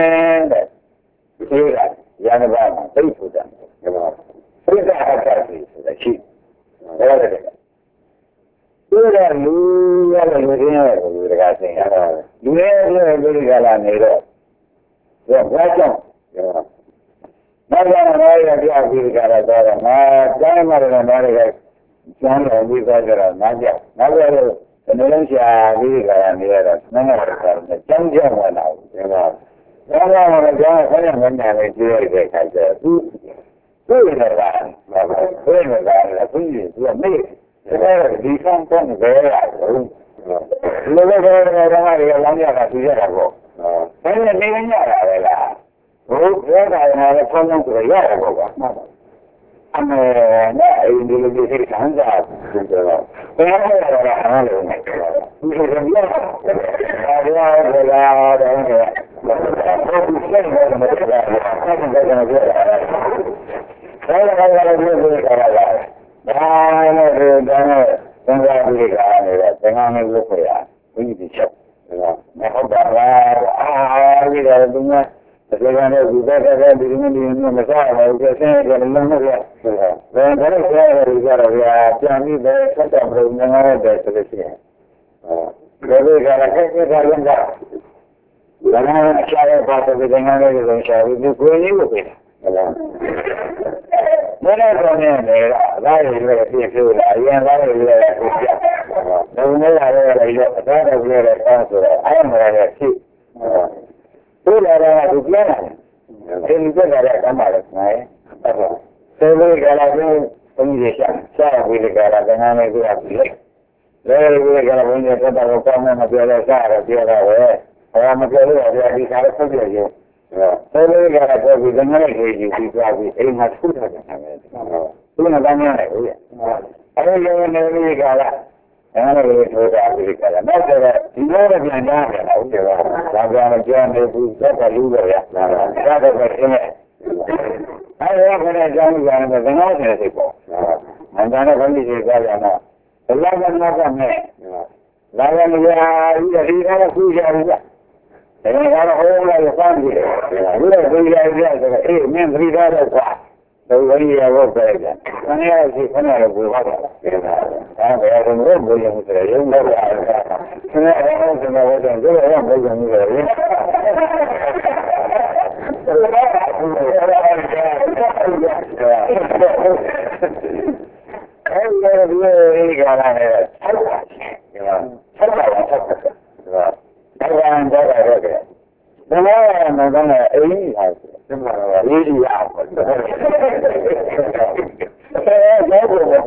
ဒီကရန်ဘာမှာသိဖို့တယ်ဒီမှာသိတဲ့အခါကျတော့ရှိတယ်ဒီကလူရတယ်လူရင်းရတယ်လူတကားစင်ရတယ်လူရဲလူတွေကလာနေတော့ဘာကြောင့်နောက်တော့လည်းရပြပြီးကြတာတော့ငါတိုင်းမှာလည်းနားရကကျမ်းတော်ပြီးသွားကြတာနားကြနောက်တော့ဒီလိုရှာပြီးကြတာနေရတော့နားရတာကျမ်းကြောင်းဝင်လာဘူးဒီမှာဘာသာဝင်ကြောင်းဆက်ရမယ်နဲ့လည်းကြည့်ရတဲ့အခါကျတော့သူ့ရဲ့ကဘာလဲသူ့ရဲ့ကလည်းသူ့ရဲ့သူကမေ့ဒီကံတော့ဘယ်ရအောင်လောလောဆယ်ကတော့လမ်းရတာသူရတာပေါ့အဲ့ဒါနေနေရတာပဲလားဘုရားကလည်းဆောင်းဆောင်းဆိုရတာပေါ့ကွာအမေနဲ့အင်းဒီလိုဒီစိတ်ဆန်းစားတယ်တော့ဘယ်လိုလဲတော့အားလုံးနဲ့ဒီလိုမျိုးအားရတော့လာတော့ဘုရားစိတ်နဲ့မတူတာဆက်ကြတယ်ပြောတာဆောင်းဆောင်းလည်းပြောကြတာလားဒါနဲ့ဒီတော့သင်္ကာပြီးကြတယ်သင်္ကာနဲ့လုပ်ရဘုရားဒီချက်မဟုတ်ပါဘူးအားရတော့ဒီမှာဒါကလည်းဒီဘက်ကဒီလိုမစားရဘူးဆင်းရဲတယ်လုံးဝရဘယ်ဒါလဲဆရာတွေကြတော့ဗျာပြန်ပြီးပဲဆက်တော့ဘုံငငယ်တဲ့ဆိုလို့ရှိရင်ဒါတွေကလည်းခက်ခဲတာလည်းဒါကအခြားတဲ့ဘာသာတွေငငယ်တွေရှာပြီးဒီကိုရင်းလို့ပဲဟုတ်လားတော့နေနေတာဒါရည်လည်းပြည့်စုံလာအရင်သားတွေလည်းပြည့်ဘုံနဲ့ရတယ်လည်းအသားတွေလည်းကောင်းဆိုတော့အဲ့မှာလည်းရှိဒီလာတာကဒီပြန်လာတယ်ဒီပြန်လာတဲ့ကမ်းပါလို့နိုင်အဲ့တော့သေလေးကလာပြီးဘုန်းကြီးရှာပြီးကြတာကငန်းလေးကပြီးလိုက်လေကလာဘုန်းကြီးကတော့ကောင်းမှမပြောတော့စားတော့ပြောတော့ပဲဘာမှမပြောလို့တော့ဒီခါတော့ဆက်ပြည့်ရင်သေလေးကတော့ပြီးငန်းလေးကိုယူပြီးသွားပြီးအိမ်မှာထုထားတယ်သူကတန်းရတယ်ဟုတ်ရဲ့အဲ့ဒီလိုနေလေးကလာအဲ့ဒါကိုထိုးတာပြီးကြတယ်နောက်တော့ဒီလိုပဲပြန်ကြရတယ်ဟုတ်တယ်ပါဒါကြောင့်ကြောင်းနေဘူးသက်တယ်လူပဲရဒါတော့ပဲရှင်းတယ်အဲ့ဒါကလည်းကြောင်းကြတယ်ဘယ်တော့မှသိပေါ့မန္တန်နဲ့ဘုန်းကြီးတွေကကြတော့ဘယ်လောက်မှမကမဲ့လာရမရဒီကတော့ခုရဘူးကဒါကတော့ဟိုးလိုက်ဖမ်းကြည့်တယ်ဘုရားဘုရားပြဆိုတော့အေးမင်းသတိထားတော့ကွာဘုရားရောပဲကြတယ်ခဏရစီခဏရဘူပါတာဒါဘယ်လိုလဲဘုရားဆိုရုံးတော့အားခဏအောင်စနေဝတ်တယ်ဘုရားဘုရားမျိုးပဲအဲဒီကလည်းဆက်ပါဆက်ပါဆက်ပါဒါကံတော့ရတယ်ဘယ်လိုမှမလုပ်နဲ့အိမ်ဟာဒီမှာရေးရအောင်ဘယ်လိုလဲဘယ်လိုလဲ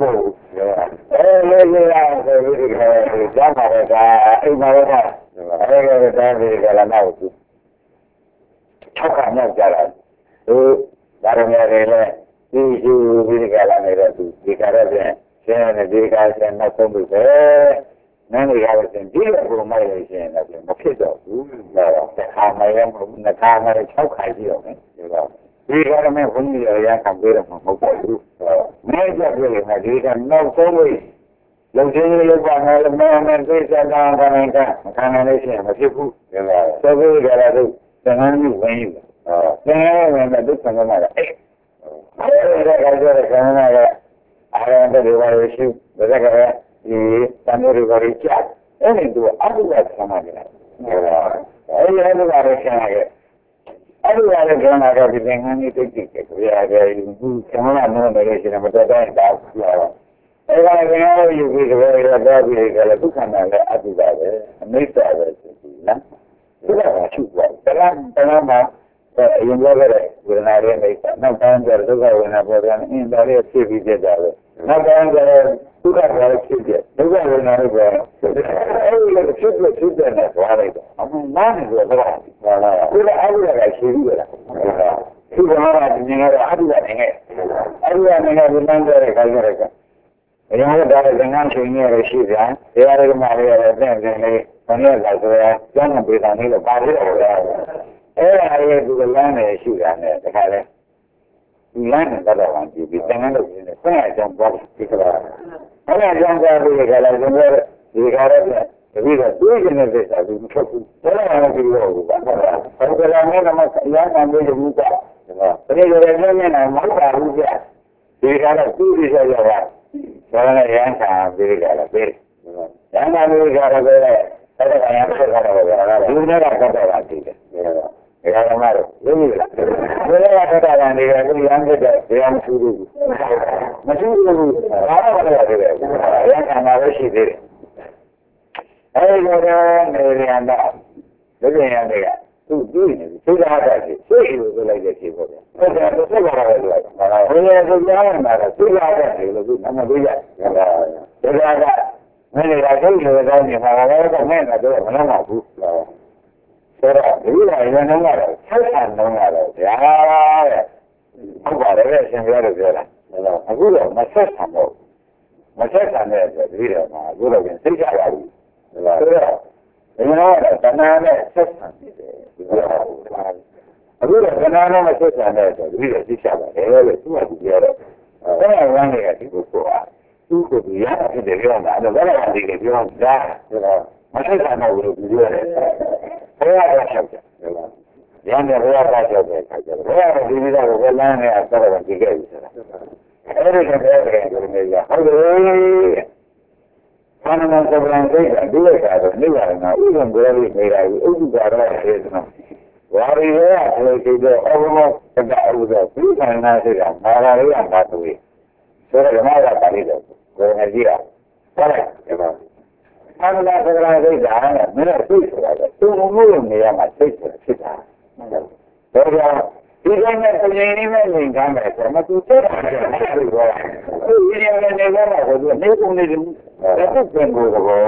ဒီကကြားမှာကအိမ်မှာကအဲဒီကတည်းကလည်းနောက်သူထောက်ခံရကြတာသူဒါရမယ်လေဒီယူဒီကလည်းနေတဲ့သူဒီကရတဲ့ကျင်းနေဒီကကျင်းနောက်ဆုံးပြီပဲနန်းတွေကလည်းဒီလိုပုံမိုက်လို့ရှိရင်လည်းမဖြစ်တော့ဘူးတော့တစ်ခါမှလည်းမဟုတ်နှစ်ခါမှလည်း6ခါရှိတော့မယ်ဒီတော့ဒီကရမယ်ဘုန်းကြီးရခံပေးတော့မဟုတ်ပါဘူးမဲကြပြည့်နေဒီကနောက်ဆုံးပြီလုံချင်းလေးလောက်ပါမယ်မင်းနဲ့သိစတာကလည်းကမခံနိုင်လို့ရှိရင်မဖြစ်ဘူးဒီတော့သဘောကြရတော့သင်္ကန်းကြီးဝင်ယူသင်္ကန်းဝင်တဲ့ဒုက္ခကလည်းအဲဒီကကြတဲ့ခန္ဓာကအာရဏတွေပါလို့ရှိဘယ်ကကဒီတန်ဖိုးတွေပါကြအဲ့ဒီတော့အဘိဓမ္မာဆန္ဒကြတယ်အဲဒီအဘိဓမ္မာရဆန္ဒရဲ့အဘိဓမ္မာရဆန္ဒကဒီသင်္ကန်းကြီးတိတ်တိတ်ကြရရတယ်ဒီဆန္ဒနဲ့လည်းရှိတယ်မတော်တိုင်းတောက်ပြောတော့အဲဒါကလည်းယူပြီးတော့ရတာပြီးကြတယ်ဒုက္ခနာလည်းအဘိဓမ္မာပဲအနိစ္စပဲဆိုပြီးနော်ဒီကချုပ်သွားတယ်မှာအရင်ပြောခဲ့တဲ့ဝေဒနာရဲ့အိတ်နောက်ပိုင်းကျတော့ဒုက္ခဝေဒနာပေါ်တယ်အင်းဒါလေးဖြစ်ပြီးပြတာပဲနောက်ပိုင်းကျတော့ဒုက္ခဝေဒနာဖြစ်တယ်ဒုက္ခဝေဒနာလည်းပဲအဲဒီလိုဖြစ်တဲ့နဲ့သွားလိုက်တော့အမှန်နားနေတော့ဟုတ်လားဒီကအဘိဓမ္မာကရှိပြီးလားဒီကမှာဒီနေရာအဘိဓမ္မာနဲ့အဘိဓမ္မာနဲ့ဘယ်နှမ်းကြတဲ့ခါကြတဲ့ကအရင်ကဒါလည်းငန်းချိန်နေရရှိပြန်တရားဓမ္မတွေလည်းတဲ့တဲ့လေးဘယ်နဲ့လဲဆိုတော့ကျမ်းဂန်ပေတာလေးတော့ပါလို့ရတယ်အဲ့ဒါရဲ့ဒီလမ်းနဲ့ရှိတာနဲ့တခါလဲဒီလမ်းနဲ့တော့ဝင်ပြီးသင်္ကန်းလုပ်နေတယ်ဆင်းရဲကြောင့်ပေါ်ဒီကလာအဲ့ဒါကြောင့်ကြားပြီးကြလားဒီလိုဒီကားရတဲ့ဒီလိုတွေးနေတဲ့စိတ်ကဒီမထွက်ဘူးဘယ်လိုမှမပြောဘူးဘာလို့လဲဘယ်လိုလဲမအရမ်းမှမပြောဘူးကဘယ်လိုလဲနည်းနည်းမဟုတ်ပါဘူးကြဒီကားတော့သူ့ဒီဆက်ရတာဒါနဲ့ရမ်းခံပြီးကြလားပြီးရမ်းခံပြီးကြတော့ပဲအဲ့ဒါကရမ်းဆက်တာတော့ဒီနေ့ကဆက်တာရှိတယ်ဒီကနေ့မှတော့ရင်းပြီလားဒီနေ့ကဆက်တာကနေတယ်ဒီရမ်းဆက်တဲ့ဒီရမ်းမရှိဘူးမရှိဘူးဘာလို့လဲဆိုတော့ရမ်းခံတာပဲရှိသေးတယ်အဲ့ဒီကနေရမ်းတော့ဒီပြင်ရတယ်ကသူ့ပြီးနေပြီသိတာတတ်တယ်သိလို့ဆိုလိုက်တဲ့ခြေပေါ့ဗျဟုတ်တယ်သိကြတာပဲလို့ဘာလို့ဘယ်လိုကြားရမှာလဲသိတာတတ်တယ်လို့သူမသိရဒါကမင်းတွေကသိလို့ကောင်းနေမှာလည်းတော့မင်းကတော့မလုပ်တော့ဘူးဆိုတော့ဒီလိုရနေတော့ဆက်ဆံတော့ရတယ်ဗျာတဲ့ဟုတ်ပါတယ်အရှင်ပြောလို့ပြောတာအခုတော့မဆက်ဆံတော့မဆက်ဆံတဲ့အတွက်ဒီတော့မှာအခုတော့ပြင်သိကြပါဘူးဆိုတော့ဒီလိုတော့တဏှာနဲ့ဆက်ဆံနေတယ်အခုတော့တဏှာနဲ့မဆက်ဆံတဲ့အတွက်ဒီတော့သိကြပါတယ်လို့သူကပြောတော့အဲ့ဒါဝမ်းနေတယ်ဒီကိုဆိုတာသူ့ကိုဒီရတဲ့တယ်ပြောတာအဲ့တော့ဘယ်လိုလဲဒီပြောတာဆိုတော့မဆက်ဆံတော့ဘူးလို့ပြောတယ်ဘယ်ရတော့ချက်တယ်ရန်တယ်ဘယ်ရတော့ချက်တယ်ခါကြတယ်ဘယ်ရတော့ဒီလိုတော့ဘယ်လမ်းနဲ့ဆက်တော့ကြည့်ခဲ့ပြီဆိုတာအဲ့ဒီကတည်းကဒီနေ့ကဟုတ်တယ်ဘာမှမစပလန်သိတာဒီလိုကတော့နေရာမှာဥပ္ပံကိုလေးနေတာဥပ္ပဒါတော့ဖြစ်နေဝါရီရဲ့အလိုရှိတော့အဘဘောကတအဥဒ္ဒပြိခန္ဓာရှိတာမာရာလေးကပါသူကြီးဆိုတော့ဓမ္မကပါဠိတော်ကိုယ်နဲ့ကြည့်ရဟုတ်လားဒီမှာအမှန်တရားစကားသိတာနဲ့မင်းတို့သိဆိုတာကသူ့မှုလို့နေရာမှာသိဆိုတာဖြစ်တာဒါကြောင့်ဒီကနေ့ပြင်နေမဲ့နေကြမယ်ဆိုတော့သူသိတာကသူပြောတာသူဒီရနေနေမှာဆိုတော့နေကုန်နေတယ်ဒါသူပြန်ကိုတော့ဒါ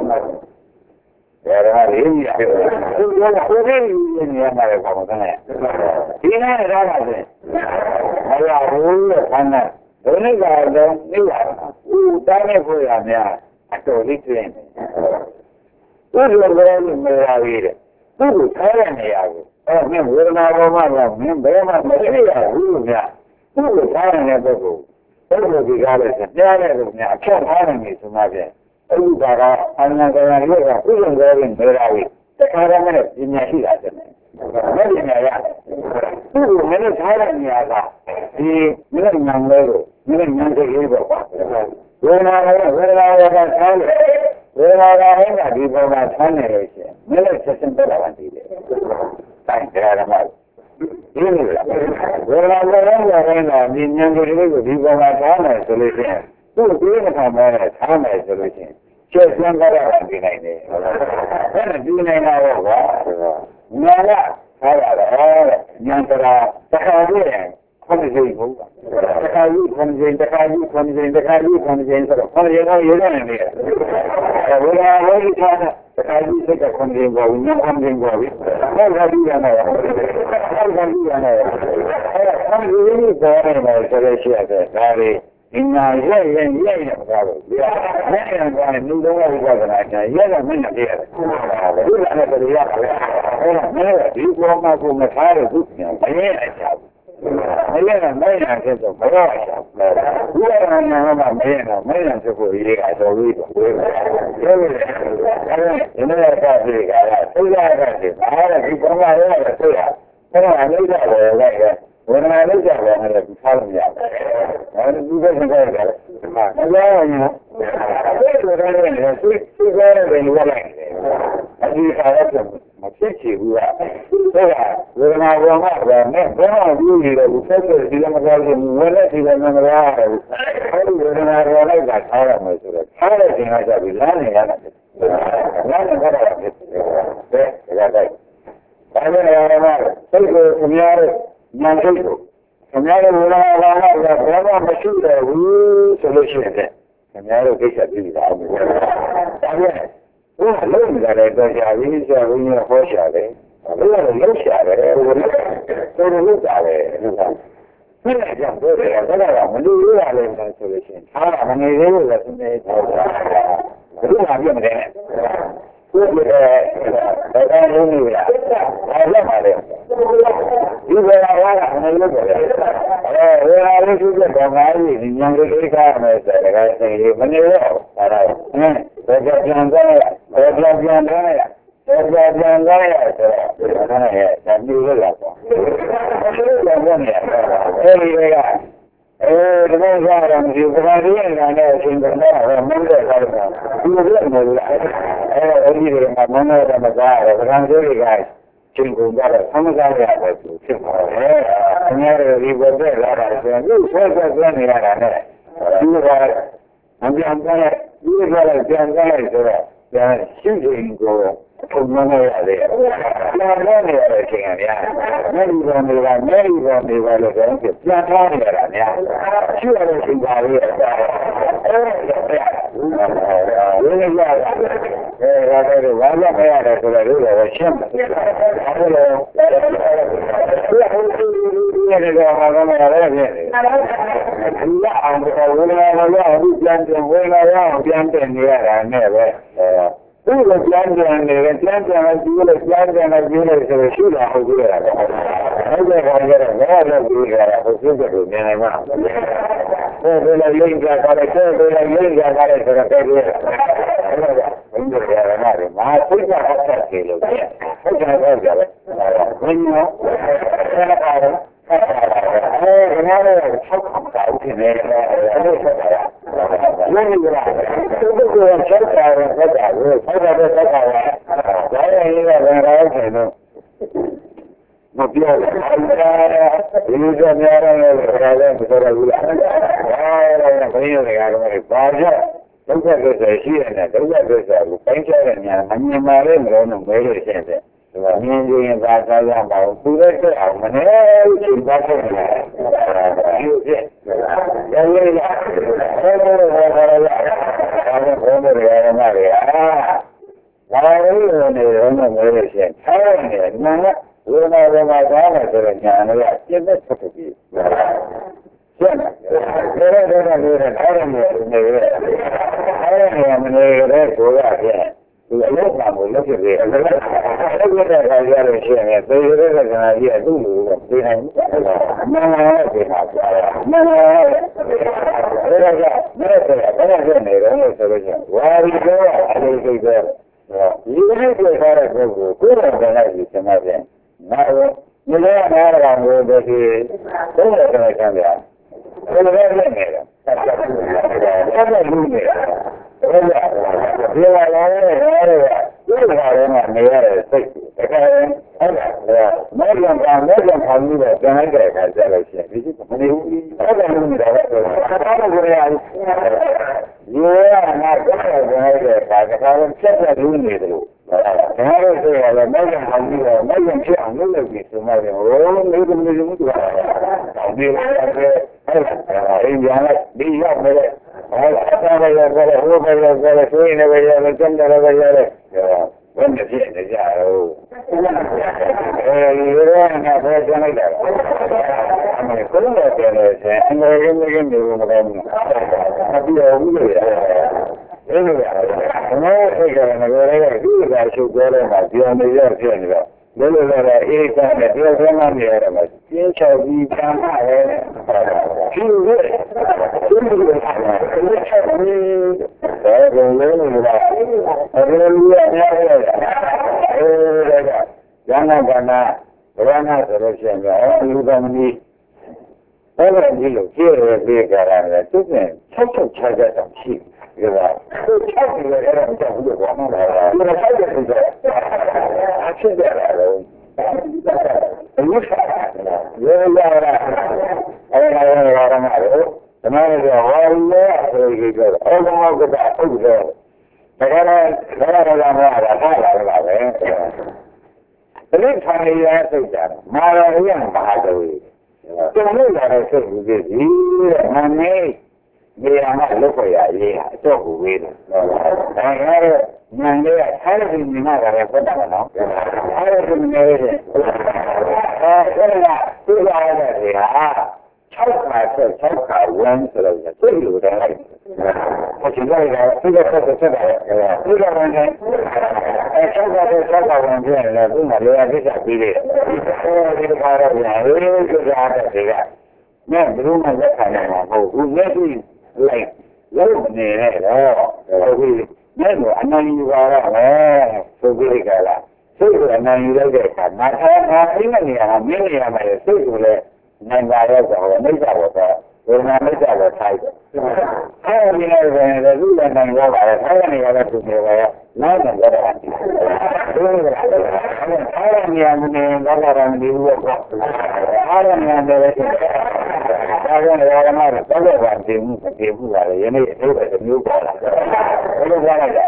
ရမှာလေးကြီးသူပြောတာကိုယ်ကြီးနေရာမှာလည်းပေါ့မနဲ့ဒီနေ့တော့ပါစေမရဘူးလို့ခန္ဓာဒုနိကတော့နေရဦးတိုင်းနဲ့ကိုရများအတော်လေးတွင်တယ်သူ့လိုလည်းမရဘူးတဲ့သူ့ကိုထားရနေရဘူးအဲ့မင်းဝေဒနာပေါ်မှာတော့မင်းဘယ်မှမသိရဘူးလို့များသူ့ကိုထားရတဲ့ပုဂ္ဂိုလ်ဒီကားလည်းကြားတဲ့လူများအချက်ထားနေပြီဆိုမှပြန်အဲ့ဒီကအနန္တရာလေးကဥပ္ပံကိုရင်နေရပြီတခါတည်းနဲ့ပညာရှိတာတဲ့မပညာရသူ့ကိုမင်းထားရနေရတာဒီမင်းညာလေးကိုမင်းညာစိတ်လေးပေါ့ဝေဒနာလည်းဝေဒနာကထားတယ်ဝေဒနာကဟင်းကဒီပေါ်မှာဆန်းနေလို့ရှိရင်မင်းလည်းဆက်စင်တက်လာတာဒီလေတိုင်းတရားဓမ္မဒီလိုလားဝေဒနာလည်းဟင်းကဒီဉာဏ်ကိုဒီပေါ်မှာဆန်းနေဆိုလို့ရှိရင်သူ့ကိုယ်ကမှလည်းထားမယ်ဆိုလို့ရှိရင်ချက်စမ်းကြရတာဒီနိုင်တယ်ဟုတ်လားအဲ့ဒါဒီနိုင်တာတော့ကွာညာကထားရတာညာတရာတခါတည်းခွန်ကြီးဘုရားတခါကြီးခွန်ကြီးတခါကြီးခွန်ကြီးတခါကြီးခွန်ကြီးဆိုတော့ခွန်ကြီးကရေးနေတယ်ဘုရားဝိသနာတခါကြီးစိတ်ကခွန်ကြီးပေါ်ညခွန်ကြီးပေါ်ပြီဟောတာကြီးရတယ်ဟောတာကြီးရတယ်အဲ့ခွန်ကြီးကြီးပေါ်နေတယ်ဆိုလို့ရှိရတယ်ဒါလေးဒီနာရဲ့မကားလို့ဒီနဲ့ကလည်းလူတော်ဝိပဿနာညာရဲ့ကမင်းနဲ့ပြရတယ်ဒီကလည်းတရားပဲအဲ့ဒါနဲ့ဒီပေါ်မှာကိုမထားတဲ့သူညာမင်းအချာမင်းကမင်းနဲ့ဖြစ်တော့မရောအချာဒီကလည်းနာမှာမင်းနဲ့ဖြစ်ဖို့ရေးတာတော်ပြီတော့ဒီလိုဒီနေ့ကတည်းကသိရတာကအားရဒီပေါ်မှာရတာသိရအဲ့ဒါအလေးစားတယ်လည်းဝေဒနာလေးကြောင့်လည်းဒီထားလို့မရဘူး။အဲဒီကစကားရတယ်။အများကြီးနော်။အဲဒီလိုလည်းသူကလည်းဘယ်လိုလဲ။အဲဒီအားရမဖြစ်ချင်ဘူးက။ဒါကဝေဒနာပေါ်မှာလည်းဘယ်မှာဘူးနေတယ်ဘူးဆက်ဒီလိုမကောင်းဘူးဝယ်လက်ဒီလိုမကောင်းဘူး။အဲဒီဝေဒနာပေါ်လိုက်ကထားရမယ်ဆိုတော့ထားတဲ့ချိန်ကကြပြီးလမ်းနေရတယ်။လမ်းနေကြတာဖြစ်တယ်။ဒါကဒါလည်းရမှာစိတ်ကိုအများကြီးညာစိတ်ကိုခင်ဗျားတို့လာလာလာဘာမှမရှိတော့ဘူးဆိုလို့ရှိရင်ခင်ဗျားတို့ကိစ္စပြည်တာအောင်ဒါပြန်ဘုရားလုံးကြတယ်တော့ကြာပြီဆရာဘုန်းကြီးဟောရှာတယ်ဘုရားလုံးရှာတယ်တော်တော်လုပ်တာပဲဟုတ်ပါဘယ်နဲ့ကြောင့်ပြောတယ်ဒါကမလူရရလဲဆိုလို့ရှိရင်အားမနေသေးဘူးလည်းသူနေတော့ဘုရားပြမတယ်ဘုရားဘာလို့နေရဘာလို့ပါလဲဒီဘဝကမလို့ပဲဝေလာလေးသူကဘာမှမဉာဏ်လေးခါမယ်ဆိုတော့ဒါကမနေတော့ဒါတော့ဘယ်ကြပြန်သွားရဘယ်ကြပြန်သွားရဘယ်ကြပြန်သွားရဆိုတော့ဒါနဲ့ဒါမျိုးလို့လားပေါ့အဲဒီကဒီလိုကတော့ဒီပမာရီနဲ့လည်းအရှင်ဘုရားကမင်းတဲ့ကားကဒီလိုလည်းမဟုတ်လားအဲဒီကမမနဲ့မကားရဗရန်စိုးတွေကချင်းကုန်ကြတော့ဆမ်းကားရတယ်သူဖြစ်ပါတယ်။အများကြီးဒီဘက်လာတာဆိုရင်သူဆွဲနေရတာနဲ့ဒီကမပြန်ပြန်ဒီကလည်းပြန်ကြလိုက်ဆိုတော့ပြန်ရှင်းရင်ကိုထုံမနေရတယ်။ပြန်နေရတဲ့အချိန်ကများမျက်ရည်ပေါ်နေပါလို့ဆိုတော့ပြန်ထားနေရတာများရှိရတဲ့ချိန်ပါလေးအဲ့ဒါဝိညာဉ်ရတယ်ဘာလို့မရတယ်ဆိုတော့လည်းရှင်းတယ်အဲ့လိုဒီကတော့ဘာမှမရဘူးဖြစ်နေဒီအောင်တော့ဝိညာဉ်ရောပြန်တင်နေရတာနဲ့ပဲသူ့ကိုပြန်ပြန်နေတယ်ပြန်ပြန်လိုက်ပြီးလို့ပြန်ပြန်လိုက်ပြီးလို့ဆိုတော့ရှိတာဟုတ်ကြတာပေါ့အဲ့ဒါကလည်းတော့လည်းပြီးကြတာဟုတ်ဖြစ်တယ်လို့မြင်နိုင်မှာဘယ်လိုလိမ့်ကြတာလဲဘယ်လိုလိမ့်ကြတာလဲဆိုတော့တဲ့ပြအဲ့ဒါကဘယ်လိုကြရမှာလဲမဟာသိက္ခာဟောတာကျေလို့ပြန်ဟုတ်တယ်ဟုတ်ကြတယ်ဘယ်လိုအဲ့ဒါကတော့ဒီမှာလည်းဆောက်တာဦးနေတယ်အဲ့လိုဆက်တာမင်းကသူတို့ကချက်တာပဲဆက်တာပဲဆက်တာပဲဆက်တာပဲဒါရင်လည်းလည်းတော့တယ်လို့မပြောဘူးဒီလိုကြများတယ်ခါလည်းမတော်ဘူးလားဒါလည်းဘယ်လိုလဲကတော့ဘာကြောင့်ဒုက္ခသစ္စာရှိရတယ်ဒုက္ခသစ္စာကိုပိုင်းခြားတဲ့ညာမမြင်ပါလေမလို့မဲလို့ရှင်းတယ်ဒီကမြင်ရင်သာသာရပါဘူးသူလည်းတွေ့အောင်မနေဘူးဘာဖြစ်လဲဒီလိုဖြစ်တယ်လည်းလားဘယ်လိုလဲဘာလို့လဲဘာလို့ရရမှာလဲဘာလို့နေရောမလဲရှင်းထားနေနာဝေဒနာမှာသွားတယ်ဆိုတော့ညာလည်းပြည့်တဲ့ဆက်ပြီးရှင်းတယ်ဒါလည်းအားရနေတယ်အားရနေမနေရဲဆိုရပြန်ဒီအလုပ်ကကိုလုပ်ဖြစ်ပြီးအလုပ်လုပ်တဲ့ခါကျတော့ရှင်းတယ်သေရတဲ့ကဏ္ဍကြီးကသူ့လိုပဲသိနိုင်တယ်မှန်ပါရဲ့ဒီမှာကြားရမှန်ပါရဲ့ဒါကမဲ့တဲ့နေတယ်လို့ဆိုလို့ရှိရင်ဝါရီတော့အလေးစိတ်ပဲဒီလိုတွေ့ထားတဲ့ပုဂ္ဂိုလ်ကိုယ်တော်ကလည်းဒီစမပြန်ငါတို့ဒီလိုနားရအောင်လို့ဒီဘုရားကလည်းခံရဘယ်လိုလဲနေတယ်ဆက်ဆက်လူနေတယ်ဟုတ်လားဒီလာလာရဲ့ဒီလာရဲမှာနေရတဲ့စိတ်တကယ်ဟုတ်လားမဲပြန်ဖမ်းပြီးတော့ပြန်လိုက်တဲ့အခါကျတော့ရှင်ဒီမနေဘူးအဲ့ဒါလို့နေတာပဲဆက်ထားလို့ရရတယ်ဒီရောက်နေတဲ့ဟောအတားရရပဲဟိုပဲရပဲဆိုရင်လည်းရတယ်ကျန်တယ်လည်းရတယ်ဘယ်နဲ့ဖြစ်နေကြတော့ဒီလိုကငါပဲကျန်လိုက်တာအမေကိုလည်းပြန်လို့ဆင်အမေရင်းရင်းမျိုးမကောင်းဘူးမပြောဘူးလေအဲ့လိုရတယ်ဘယ်လိုစိတ်ကလည်းငါလည်းဒီကရှုပ်ကြတယ်မှာပြောနေရဖြစ်နေတော့ဘယ်လိုလဲအေးစားတယ်ပြောစမ်းမနေရတယ်မှာပြင်းချပြီးခံရတယ်ကျူရဲ့ကျူရဲ့ချက်ပြီးဒါကလည်းလည်းလားအဲ့လိုမျိုးရတယ်ဒါကဉာဏ်ကနာဗရဏဆိုလို့ရှိရင်လူကမနီအဲ့လိုဒီလိုကြည့်ရတဲ့ကြရတယ်သူကချက်ချတာရှိတယ်ဒါကသူချက်ပြီးရတဲ့ကြောင့်ဘူးကောင်းတာဒီလိုချက်တဲ့ဆိုတော့အဖြစ်တယ်လို့ဘုရားရေရတာအဲ့ဒါရတာမှာတော့ဓမ္မရဲ့ဟောလဲဆိုပြီးတော့အောက်မောက်ကတာဟုတ်တယ်ဒါကြတော့ဒါကမှားတာထားလာတာပဲဒီလိုထိုင်ရတဲ့ကြတာမာရရမဟာတူကျွန်တော်လည်းလည်းဆက်ပြီးပြီတဲ့မနေနေရာမှာလောက်ရရေးအတော့ကိုဝေးတယ်ဒါကတော့ဉာဏ်လေးကထားရပြီးမြင်ရတာပဲပတ်တာနော်ထားရပြီးမြင်ရတဲ့ဒါကသူ့ရတဲ့နေရာ6ခါဆက်6ခါဝင်ဆိုတော့သူ့လိုတယ်ဟိုကျတော့သူ့ရဲ့ဆက်ဆက်တယ်သူ့ကဝင်တယ်6ခါဆက်6ခါဝင်ပြန်တယ်သူ့မှာလောရကိစ္စပြီးတယ်ဒီခါတော့ညာရေးကြတာတွေကနဲ့ဘယ်လိုမှလက်ခံနိုင်မှာမဟုတ်ဘူးလက်ပြီးလိုက်လုံးနေတယ်တော့ဒီနဲ့တော့အနန္တယူပါတော့မယ်ဆိုပြီးကြလားစိတ်ကအနန္တယူလိုက်တဲ့အခါငါအိမ်မနေရမှာမင်းနေရမှာလေစိတ်ကိုလည်းနိုင်ပါတော့ဆိုတော့မိစ္ဆာဘောတော့ဝေဒနာမိစ္ဆာဘောထိုက်အဲဒီနဲ့ပဲလူလည်းနိုင်တော့ပါတယ်အဲဒီနေရာကသူနေပါရဲ့နောက်တော့ကြတာဒီလိုအဲဒီနေရာမှာတော့လည်းမဒီဘူးပေါ့အဲဒီနေရာတွေလည်းဒါကလည်းရမှာတော့ဘာတည်မှုပါလေယနေ့အလုပ်ပဲမျိုးပါလားဘယ်လိုကြားလိုက်လဲ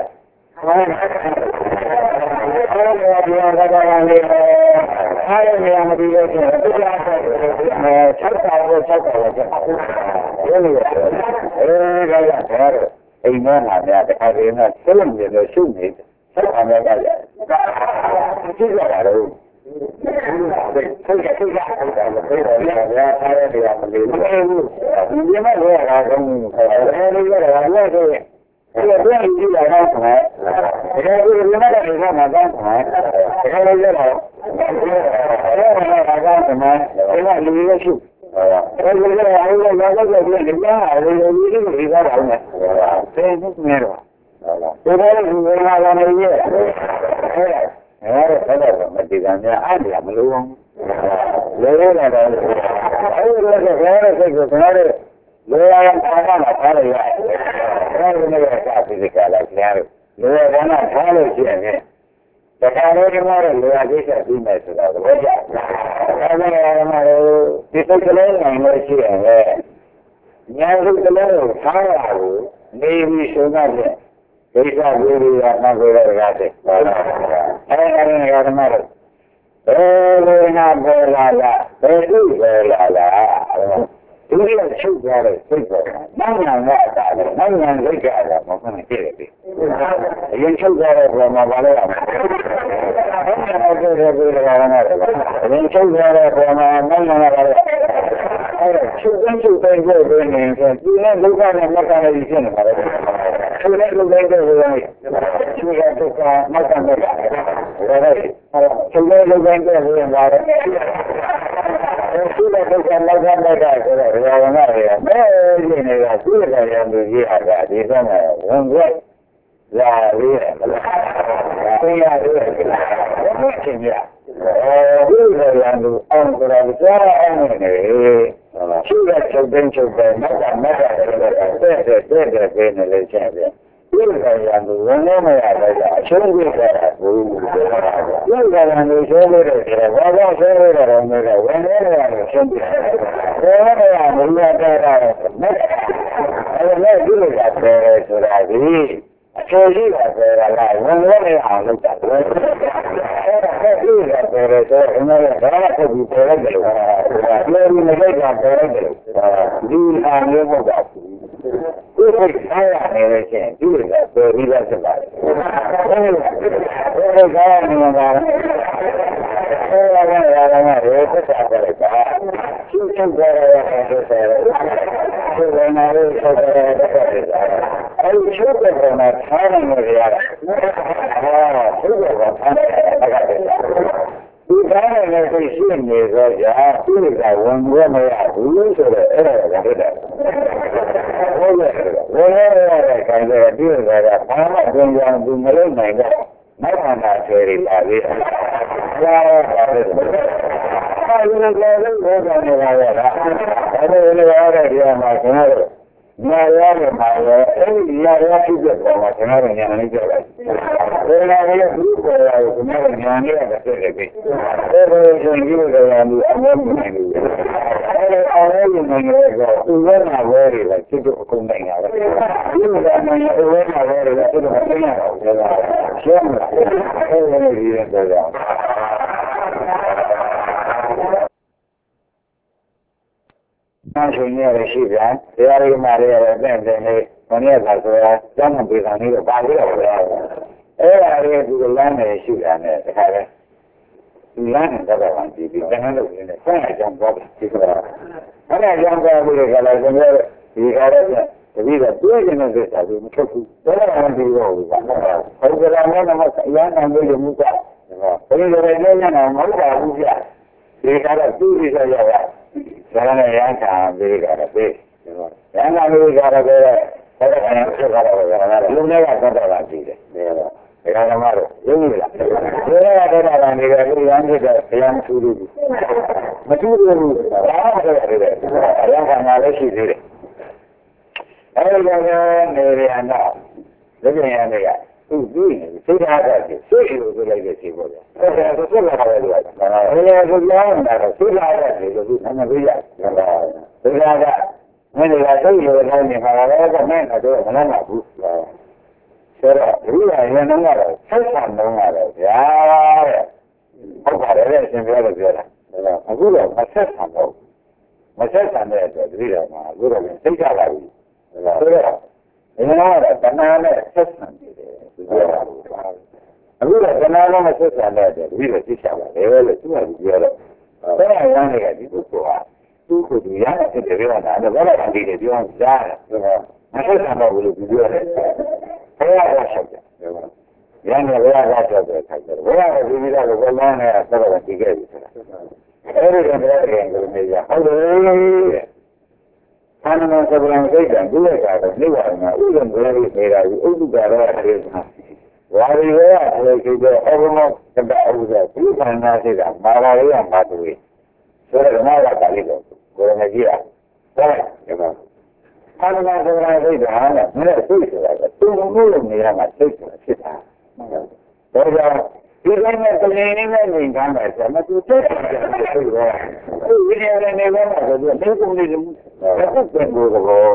အဲဒီနေရာကလည်းအားရနေမပြီးလို့ရှိရင်သူက6ခါကို6ခါပဲဒီလိုဒါကအိမ်မှာများတခါတည်းကဆက်လို့နေလို့ရှုပ်နေတယ်ဆက်အောင်လည်းရတယ်ကြည့်ရတာတော့ဆက်ရတာတော့ဘယ်လိုလဲအားရတယ်မလို့ဒီမှာလည်းအားကောင်းတယ်အဲဒီကတော့လည်းဆိုရင်ဒီလိုကြည့်လာတော့ဒါကဒီမှာလည်းမကောင်းဘူးဒါကလည်းရတော့ဒါကမှအဲ့ဒါလူရရှိအဲ့ဒီကတော့အဲ့ဒါကတော့ဒီကနေ့အားလုံးဒီလိုဒီကားတော့မယ်ဘယ်နည်းနဲ့တော့ဒါကလည်းဒီမှာလာနေရဲ့အဲ့ဒါမတည်ကြများအားရမလို့လေလေလာတော့အဲ့ဒီကတော့စိတ်ကိုခဏလေးလေယာဉ်အားမှာထားရရတယ်အဲ့ဒီနေ့ကဖိစိကလာကျန်လို့လေယာဉ်ကထားလို့ရှိရင်တခါလေးကမှတော့လေယာဉ်ကိစ္စပြီးမယ်ဆိုတော့ဘောကြအဲ့ဒါကမှဒီစိတ်ကလေးနိုင်လို့ရှိရင်လေညာစိတ်ကလေးကိုထားရဘူးနေပြီးရှုံးတဲ့ကိစ္စကိုရမှကိုရတာတဲ့အဲ့ဒါလည်းကမှတော့ဘယ်လိုနာပေါ်လာလားဘယ်လိုပဲလာလားဒီလိုချုပ်ကြတဲ့စိတ်ပေါ်နိုင်ငံကအတားတယ်နိုင်ငံစိတ်ကြတာမဟုတ်ဘူးတည်တယ်အရင်ချုပ်ကြတဲ့ဘယ်မှာပါလဲအောင်ဘယ်လိုပဲလာတာလဲအရင်ချုပ်ကြတဲ့ဘယ်မှာနိုင်ငံကလည်းအဲ့ဒါချုပ်တဲ့ကိုပဲနေဆိုဒီနဲ့လောကနဲ့မကလည်းဖြစ်နေပါလေချုပ်တဲ့လူတွေကိုလည်းချုပ်ရတော့မကလည်းဒါလည်းချုပ်တဲ့လူတွေကိုလည်းပါတယ်သူ့ရဲ့ဒုက္ခလောကနဲ့ကဆိုတော့ရာဝနာတွေမဲနေနေတာသူ့ရဲ့ရံသူကြီးဟာဒီကမှာဝင်ခွင့်လာရေးတယ်မလားသိရတယ်ဘယ်ချင်းရသူ့ရဲ့ရံသူအောင်ဆိုတာကြားအောင်နေတယ်သူ့ရဲ့ချုပ်တဲ့မက်ကဆိုတော့တဲ့ပဲနေလေချင်းပဲဒီကရံသူဝင်နေရတဲ့အချုံးကြီးတာဘူးဒီကရံသူရှင်းလို့တယ်ဘာသာရှင်းလို့တယ်တော့ဝင်နေရတယ်ရှင်းတယ်ဘယ်လိုလဲမရတဲ့အဲ့ဒါလည်းဒီလိုကပဲဆိုတာဒီအခြေရှိတာဆိုတာကဝင်လို့မရအောင်လုပ်တာအဲ့ဒါဆက်ပြီးတော့ဆိုတော့အင်းလည်းဒါကဆက်ပြီးပေါ်ရတယ်လို့ဆိုတာပြောပြီးမလိုက်တာပေါ်ရတယ်လို့ဒီအားမျိုးမဟုတ်ပါဘူးဒီကိစ္စအားရနေလို့ရှိရင်ဒီလိုပဲပေါ်ပြီးသားဖြစ်ပါတယ်ဘယ်လိုကောင်းနေမှာလဲအဲ့ဒါကရေသက်သာကြတယ်ကရှင်းရှင်းပြောရရင်ဆိုတော့ဒီလိုနာလို့ဆိုတော့အဲ့ဒီချုပ်တဲ့ကောင်ကထားနေလို့ရတာချုပ်တဲ့ကောင်ထားနေတာကဒီကားနဲ့လည်းရှိနေတော့ကြာသူ့ကဝင်လို့မရဘူးဆိုတော့အဲ့ဒါကဖြစ်တယ်ဟုတ်တယ်ဝင်ရတဲ့ခိုင်တဲ့ဒီကဘာမှပြန်ပြန်သူမလုပ်နိုင်တော့နောက်ခန္ဓာဆယ်ရီပါလေ။ဒါတော့ပါတယ်။အဲဒီလိုလည်းဘယ်ကနေလာရတာ။အဲဒီလိုရတဲ့နေရာမှာကျွန်တော်တို့ညာရတယ်မှာလည်းအဲဒီညာရဖြစ်တဲ့ပုံမှာကျွန်တော်တို့ညာနေကြတယ်။ဒီလိုလည်းဒီပေါ်လာကိုကျွန်တော်ညာနေရတယ်ဖြစ်တယ်ပြီ။အဲဒီဆိုရင်ဒီလိုလည်းအမှန်မှန်တယ်။အဲဒီအောင်ရည်နေတော့သူ့ရဲ့နာဝဲတွေလည်းဖြစ်တော့အခုနိုင်တာပဲ။ဒီလိုလည်းအမှန်ဝဲနာဝဲတွေလည်းဖြစ်တော့မသိရတော့ဘူး။ရှင်းမလား။အဲဒီလိုရတဲ့ကြောင့်နောက်ဆုံးရရှိပြန်တရားရိမာတွေရတယ်တဲ့တဲ့နေဘုန်းကြီးကဆိုတာကျမ်းဂန်ပြေတာနေတော့ပါလို့တော့ဗျာအဲ့ဒါတွေဒီလမ်းနဲ့ရှိတာနဲ့တခါလဲဒီလမ်းနဲ့တော့ကြည့်ပြီးတန်းလို့နေတယ်ဆက်အကြောင်းပေါ်ပြီးဆိုတာအဲ့ဒါကြောင့်ပေါ်ပြီးကြလားကျွန်တော်ဒီကားတော့တပည့်ကတွေးနေတဲ့ကိစ္စကိုမထုတ်ဘူးတော်တော်မှပြီးတော့ဘူးကဟုတ်ကဲ့လားလည်းမအရန်နိုင်လို့မှုကဘယ်လိုလဲလည်းညနာမဟုတ်ပါဘူးဗျဒီကားတော့သူ့ဒီဆိုရတာဒါနဲ့ရန်ခံပေးကြတယ်ပေးရန်ခံပေးကြတယ်ပဲဆက်တဲ့အနေနဲ့ဆက်ကြတော့ဗျာလူတွေကသတ်တာကြည့်တယ်ဒါကဓမ္မတို့ရင်းနေလားဒီကသတ်တာနေတယ်လူရန်ဖြစ်တယ်ဘုရားမထူးဘူးမထူးဘူးဒါမှမဟုတ်တယ်ရန်ခံလာလည်းရှိသေးတယ်အဲဒီကနေရန်တော့ဒီပြန်ရနေရသူပြီးစိတ်ထားတာစိတ်လိုဆိုလိုက်တဲ့ခြေပေါ်တယ်။ဒါဆိုဆက်လာတယ်လို့ပြောတာ။အဲဒီလိုပြောနေတာတော့စိတ်ထားတဲ့ခြေကိုသူနည်းနည်းပြရ။ဒါကမင်းတွေကစိတ်လိုနေနေမှာလည်းကမင်းကတော့မနာဘူး။ဆိုတော့ဒီကရင်တော့ဆက်ဆံတော့ရတယ်ဗျာတဲ့။ဟုတ်ပါတယ်အရှင်ပြောလို့ပြောတာ။အခုတော့မဆက်ဆံတော့မဆက်ဆံတဲ့အတွက်ဒီတော့မှအခုတော့စိတ်ကြလာပြီ။ဆိုတော့ဒီကတော့တဏှာနဲ့ဆက်ဆံနေတယ်သူပြောတာအခုတော့ကနာလုံးမဆက်ဆံတဲ့အတွက်ဒီလိုသိချပါလေလို့သူကပြောတော့ဆရာကန်းတွေကဒီပုဂ္ဂိုလ်ဟာသူ့ကိုယ်ရတဲ့တဲ့ပြောတာတော့ဘာလဲအတိတ်ပြောအောင်ကြားတယ်ဆိုတော့မဆက်ဆံတော့ဘူးလို့ပြောတယ်ဆရာကဆက်တယ်ရန်ရဘုရားကဆက်တယ်ခိုက်တယ်ဘုရားကဒီလိုတော့ဘယ်လိုနဲ့ဆက်တော့ဒီခဲ့ပြီဆိုတာအဲဒီကတည်းကနေကြဟုတ်တယ်သာနမသဗ္ဗံစိတ်တံဒီလိုကတော့နေပါမှာဥဒ္ဒံဘယ်လိုနေတာဒီဥဒ္ဒကတော့အဲဒီမှာဝါရီရောအဲဒီကိတော့အဘမကတအဥဒ္ဒဒီခန္ဓာစိတ်ကမာရာရမှာတူဆိုတော့ငါကပါဠိတော်ကိုရမကြီးอ่ะဟုတ်ကဲ့ပါသာနမသဗ္ဗံစိတ်တံဟာလည်းမင်းစိတ်ဆိုတာကသူ့မှုလို့နေရမှာစိတ်ဆိုတာဖြစ်တာဒါကြောင့်ဒီတိုင်းနဲ့တလင်းနဲ့နေကြမယ်ဆိုတော့သူတက်တယ်ဆိုတော့ဒီနေရာနဲ့နေမှာဆိုတော့ဒီကုန်းလေးကအခုပြန်လို့တော့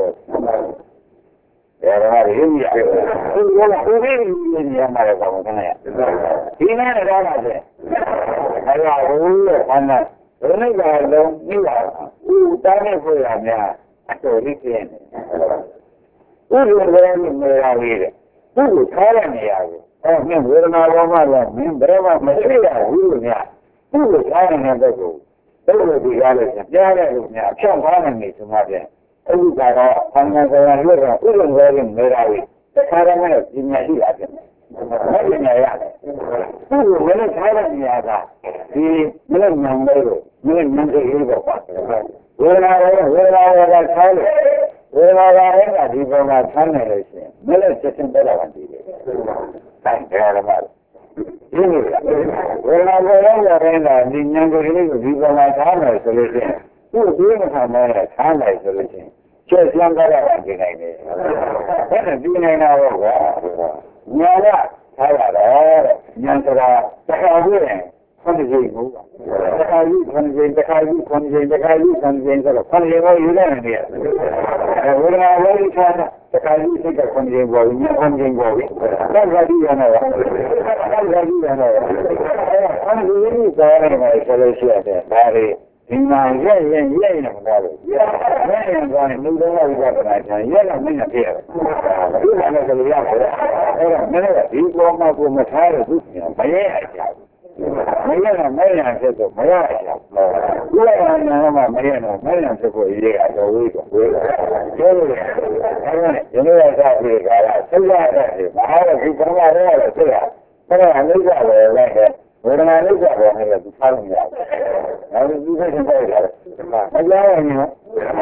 ရတာရင်းရဒီကလည်းဒီနေရာမှာတော့ဘာမှမရဒီနေ့တော့လာတယ်အဲ့ဒါဘူးလေဘာနဲ့ဘယ်နဲ့ကလုံးပြီးတာဦးတားနေဖို့ရများအတော်လေးပြင်းတယ်ဦးလိုလည်းနေရာလေးတဲ့သူ့ကိုထားရနေရဘူးမင်းဝေဒနာဘောမှာလည်းမင်းဘယ်မှမရှိရဘူးလို့များသူ့ကိုထားနေတဲ့ပုဂ္ဂိုလ်တို့ဒီကားလို့ကြားတဲ့လူများအဖြောင်းထားနေနေဆိုမှပြန်အခုကတော့ဆံဃာဆိုတာလွတ်တော့ဥဒ္ဒံဝဲရင်နေရာကြီးတခါတည်းနဲ့ဒီညာရှိတာပြန်မင်းညာရတယ်သူ့ကိုမင်းထားတဲ့နေရာကဒီမင်းညံလေးလို့မင်းညံတဲ့ရေးတော့ဝေဒနာရောထားလို့ဝေဒနာရောကဒီပုံမှာဆန်းနေလို့ရှိရင်မင်းလည်းချက်ချင်းတက်လာတာဒီလေတိုင်းတယ်မှာဒီလိုဝေဒနာရောရင်ကဒီညံကိုလေးကိုဒီပုံမှာထားမယ်ဆိုလို့ရှိရင်သူ့ဒီမှာထားမယ်ထားလိုက်ဆိုလို့ရှိရင်ချက်ကျန်းကြရတာဒီနိုင်တယ်အဲ့ဒါဒီနိုင်တာတော့ကွာညာကထားရတော့ညာဆိုတာတခါပြည့်ရင်ခွန်ကြီးကိုတခါကြီးခွန်ကြီးတခါကြီးခွန်ကြီးတခါကြီးခွန်ကြီးဆိုတော့ခွန်ကြီးကိုယူနေတယ်ဝေဒနာဝေဒနာ the Kali take a conjunct body, conjunct body. That's what you know. That's what you know. I'm really sorry, my solution. Barry. In my yeah, I'm going to move over right now. Yeah, I'm in a pair. You have a little you go up with my tire, my yeah. Mayan said, my Mayan said, for a year, a week of work. You know, I got it. I had a people there. But I knew that like that. When I knew that, I had to tell me that. I was using that. I got it.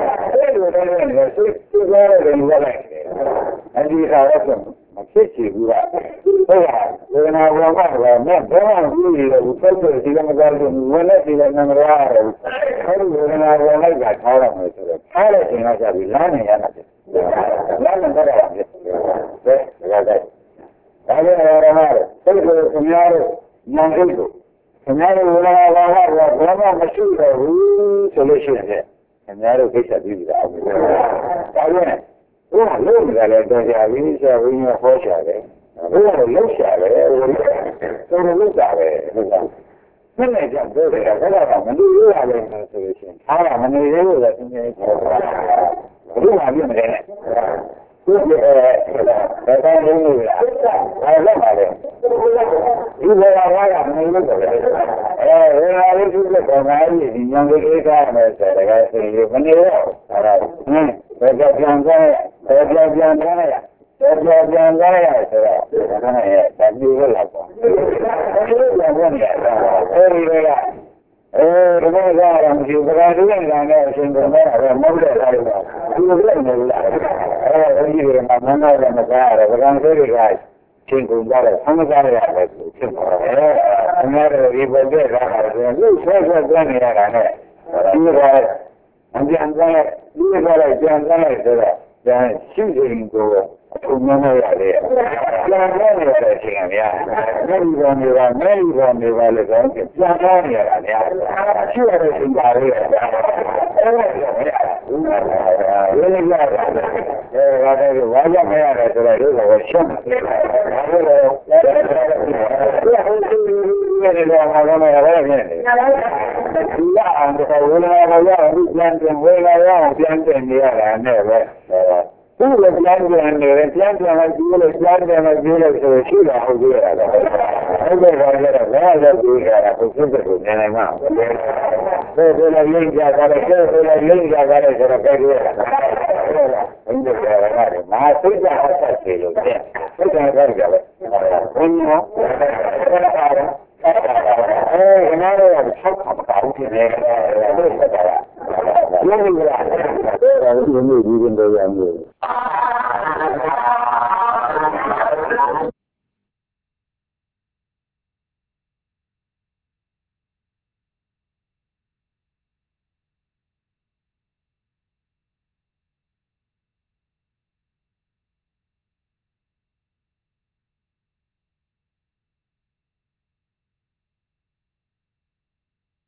And these are awesome. I kiss you. When I went out, I met really the filter, she got about when I see that number out. When I went out, I told him, I said, piloting, I said, we're learning anything. Learning what I did. I didn't know. Take it from your young people. And now when I have one machine, solution. And that is a big I went. Oh, look at it. There's a fortune. We want to look at it. So we look at it. When they jump over there, I do have a solution. How am I going to do that? You have been there. I love it. You know, I look at it. When I was looking at my younger guy, I said, I say, you're going to go. All right. There's a young guy. Shooting go to memory. Who was young and plant like you will plant them as you like to shoot out of here. I will get a lot of you here for simple and I'm out. So when I link that, I got a better. I think I have to say, okay. What can I tell you? When you know, I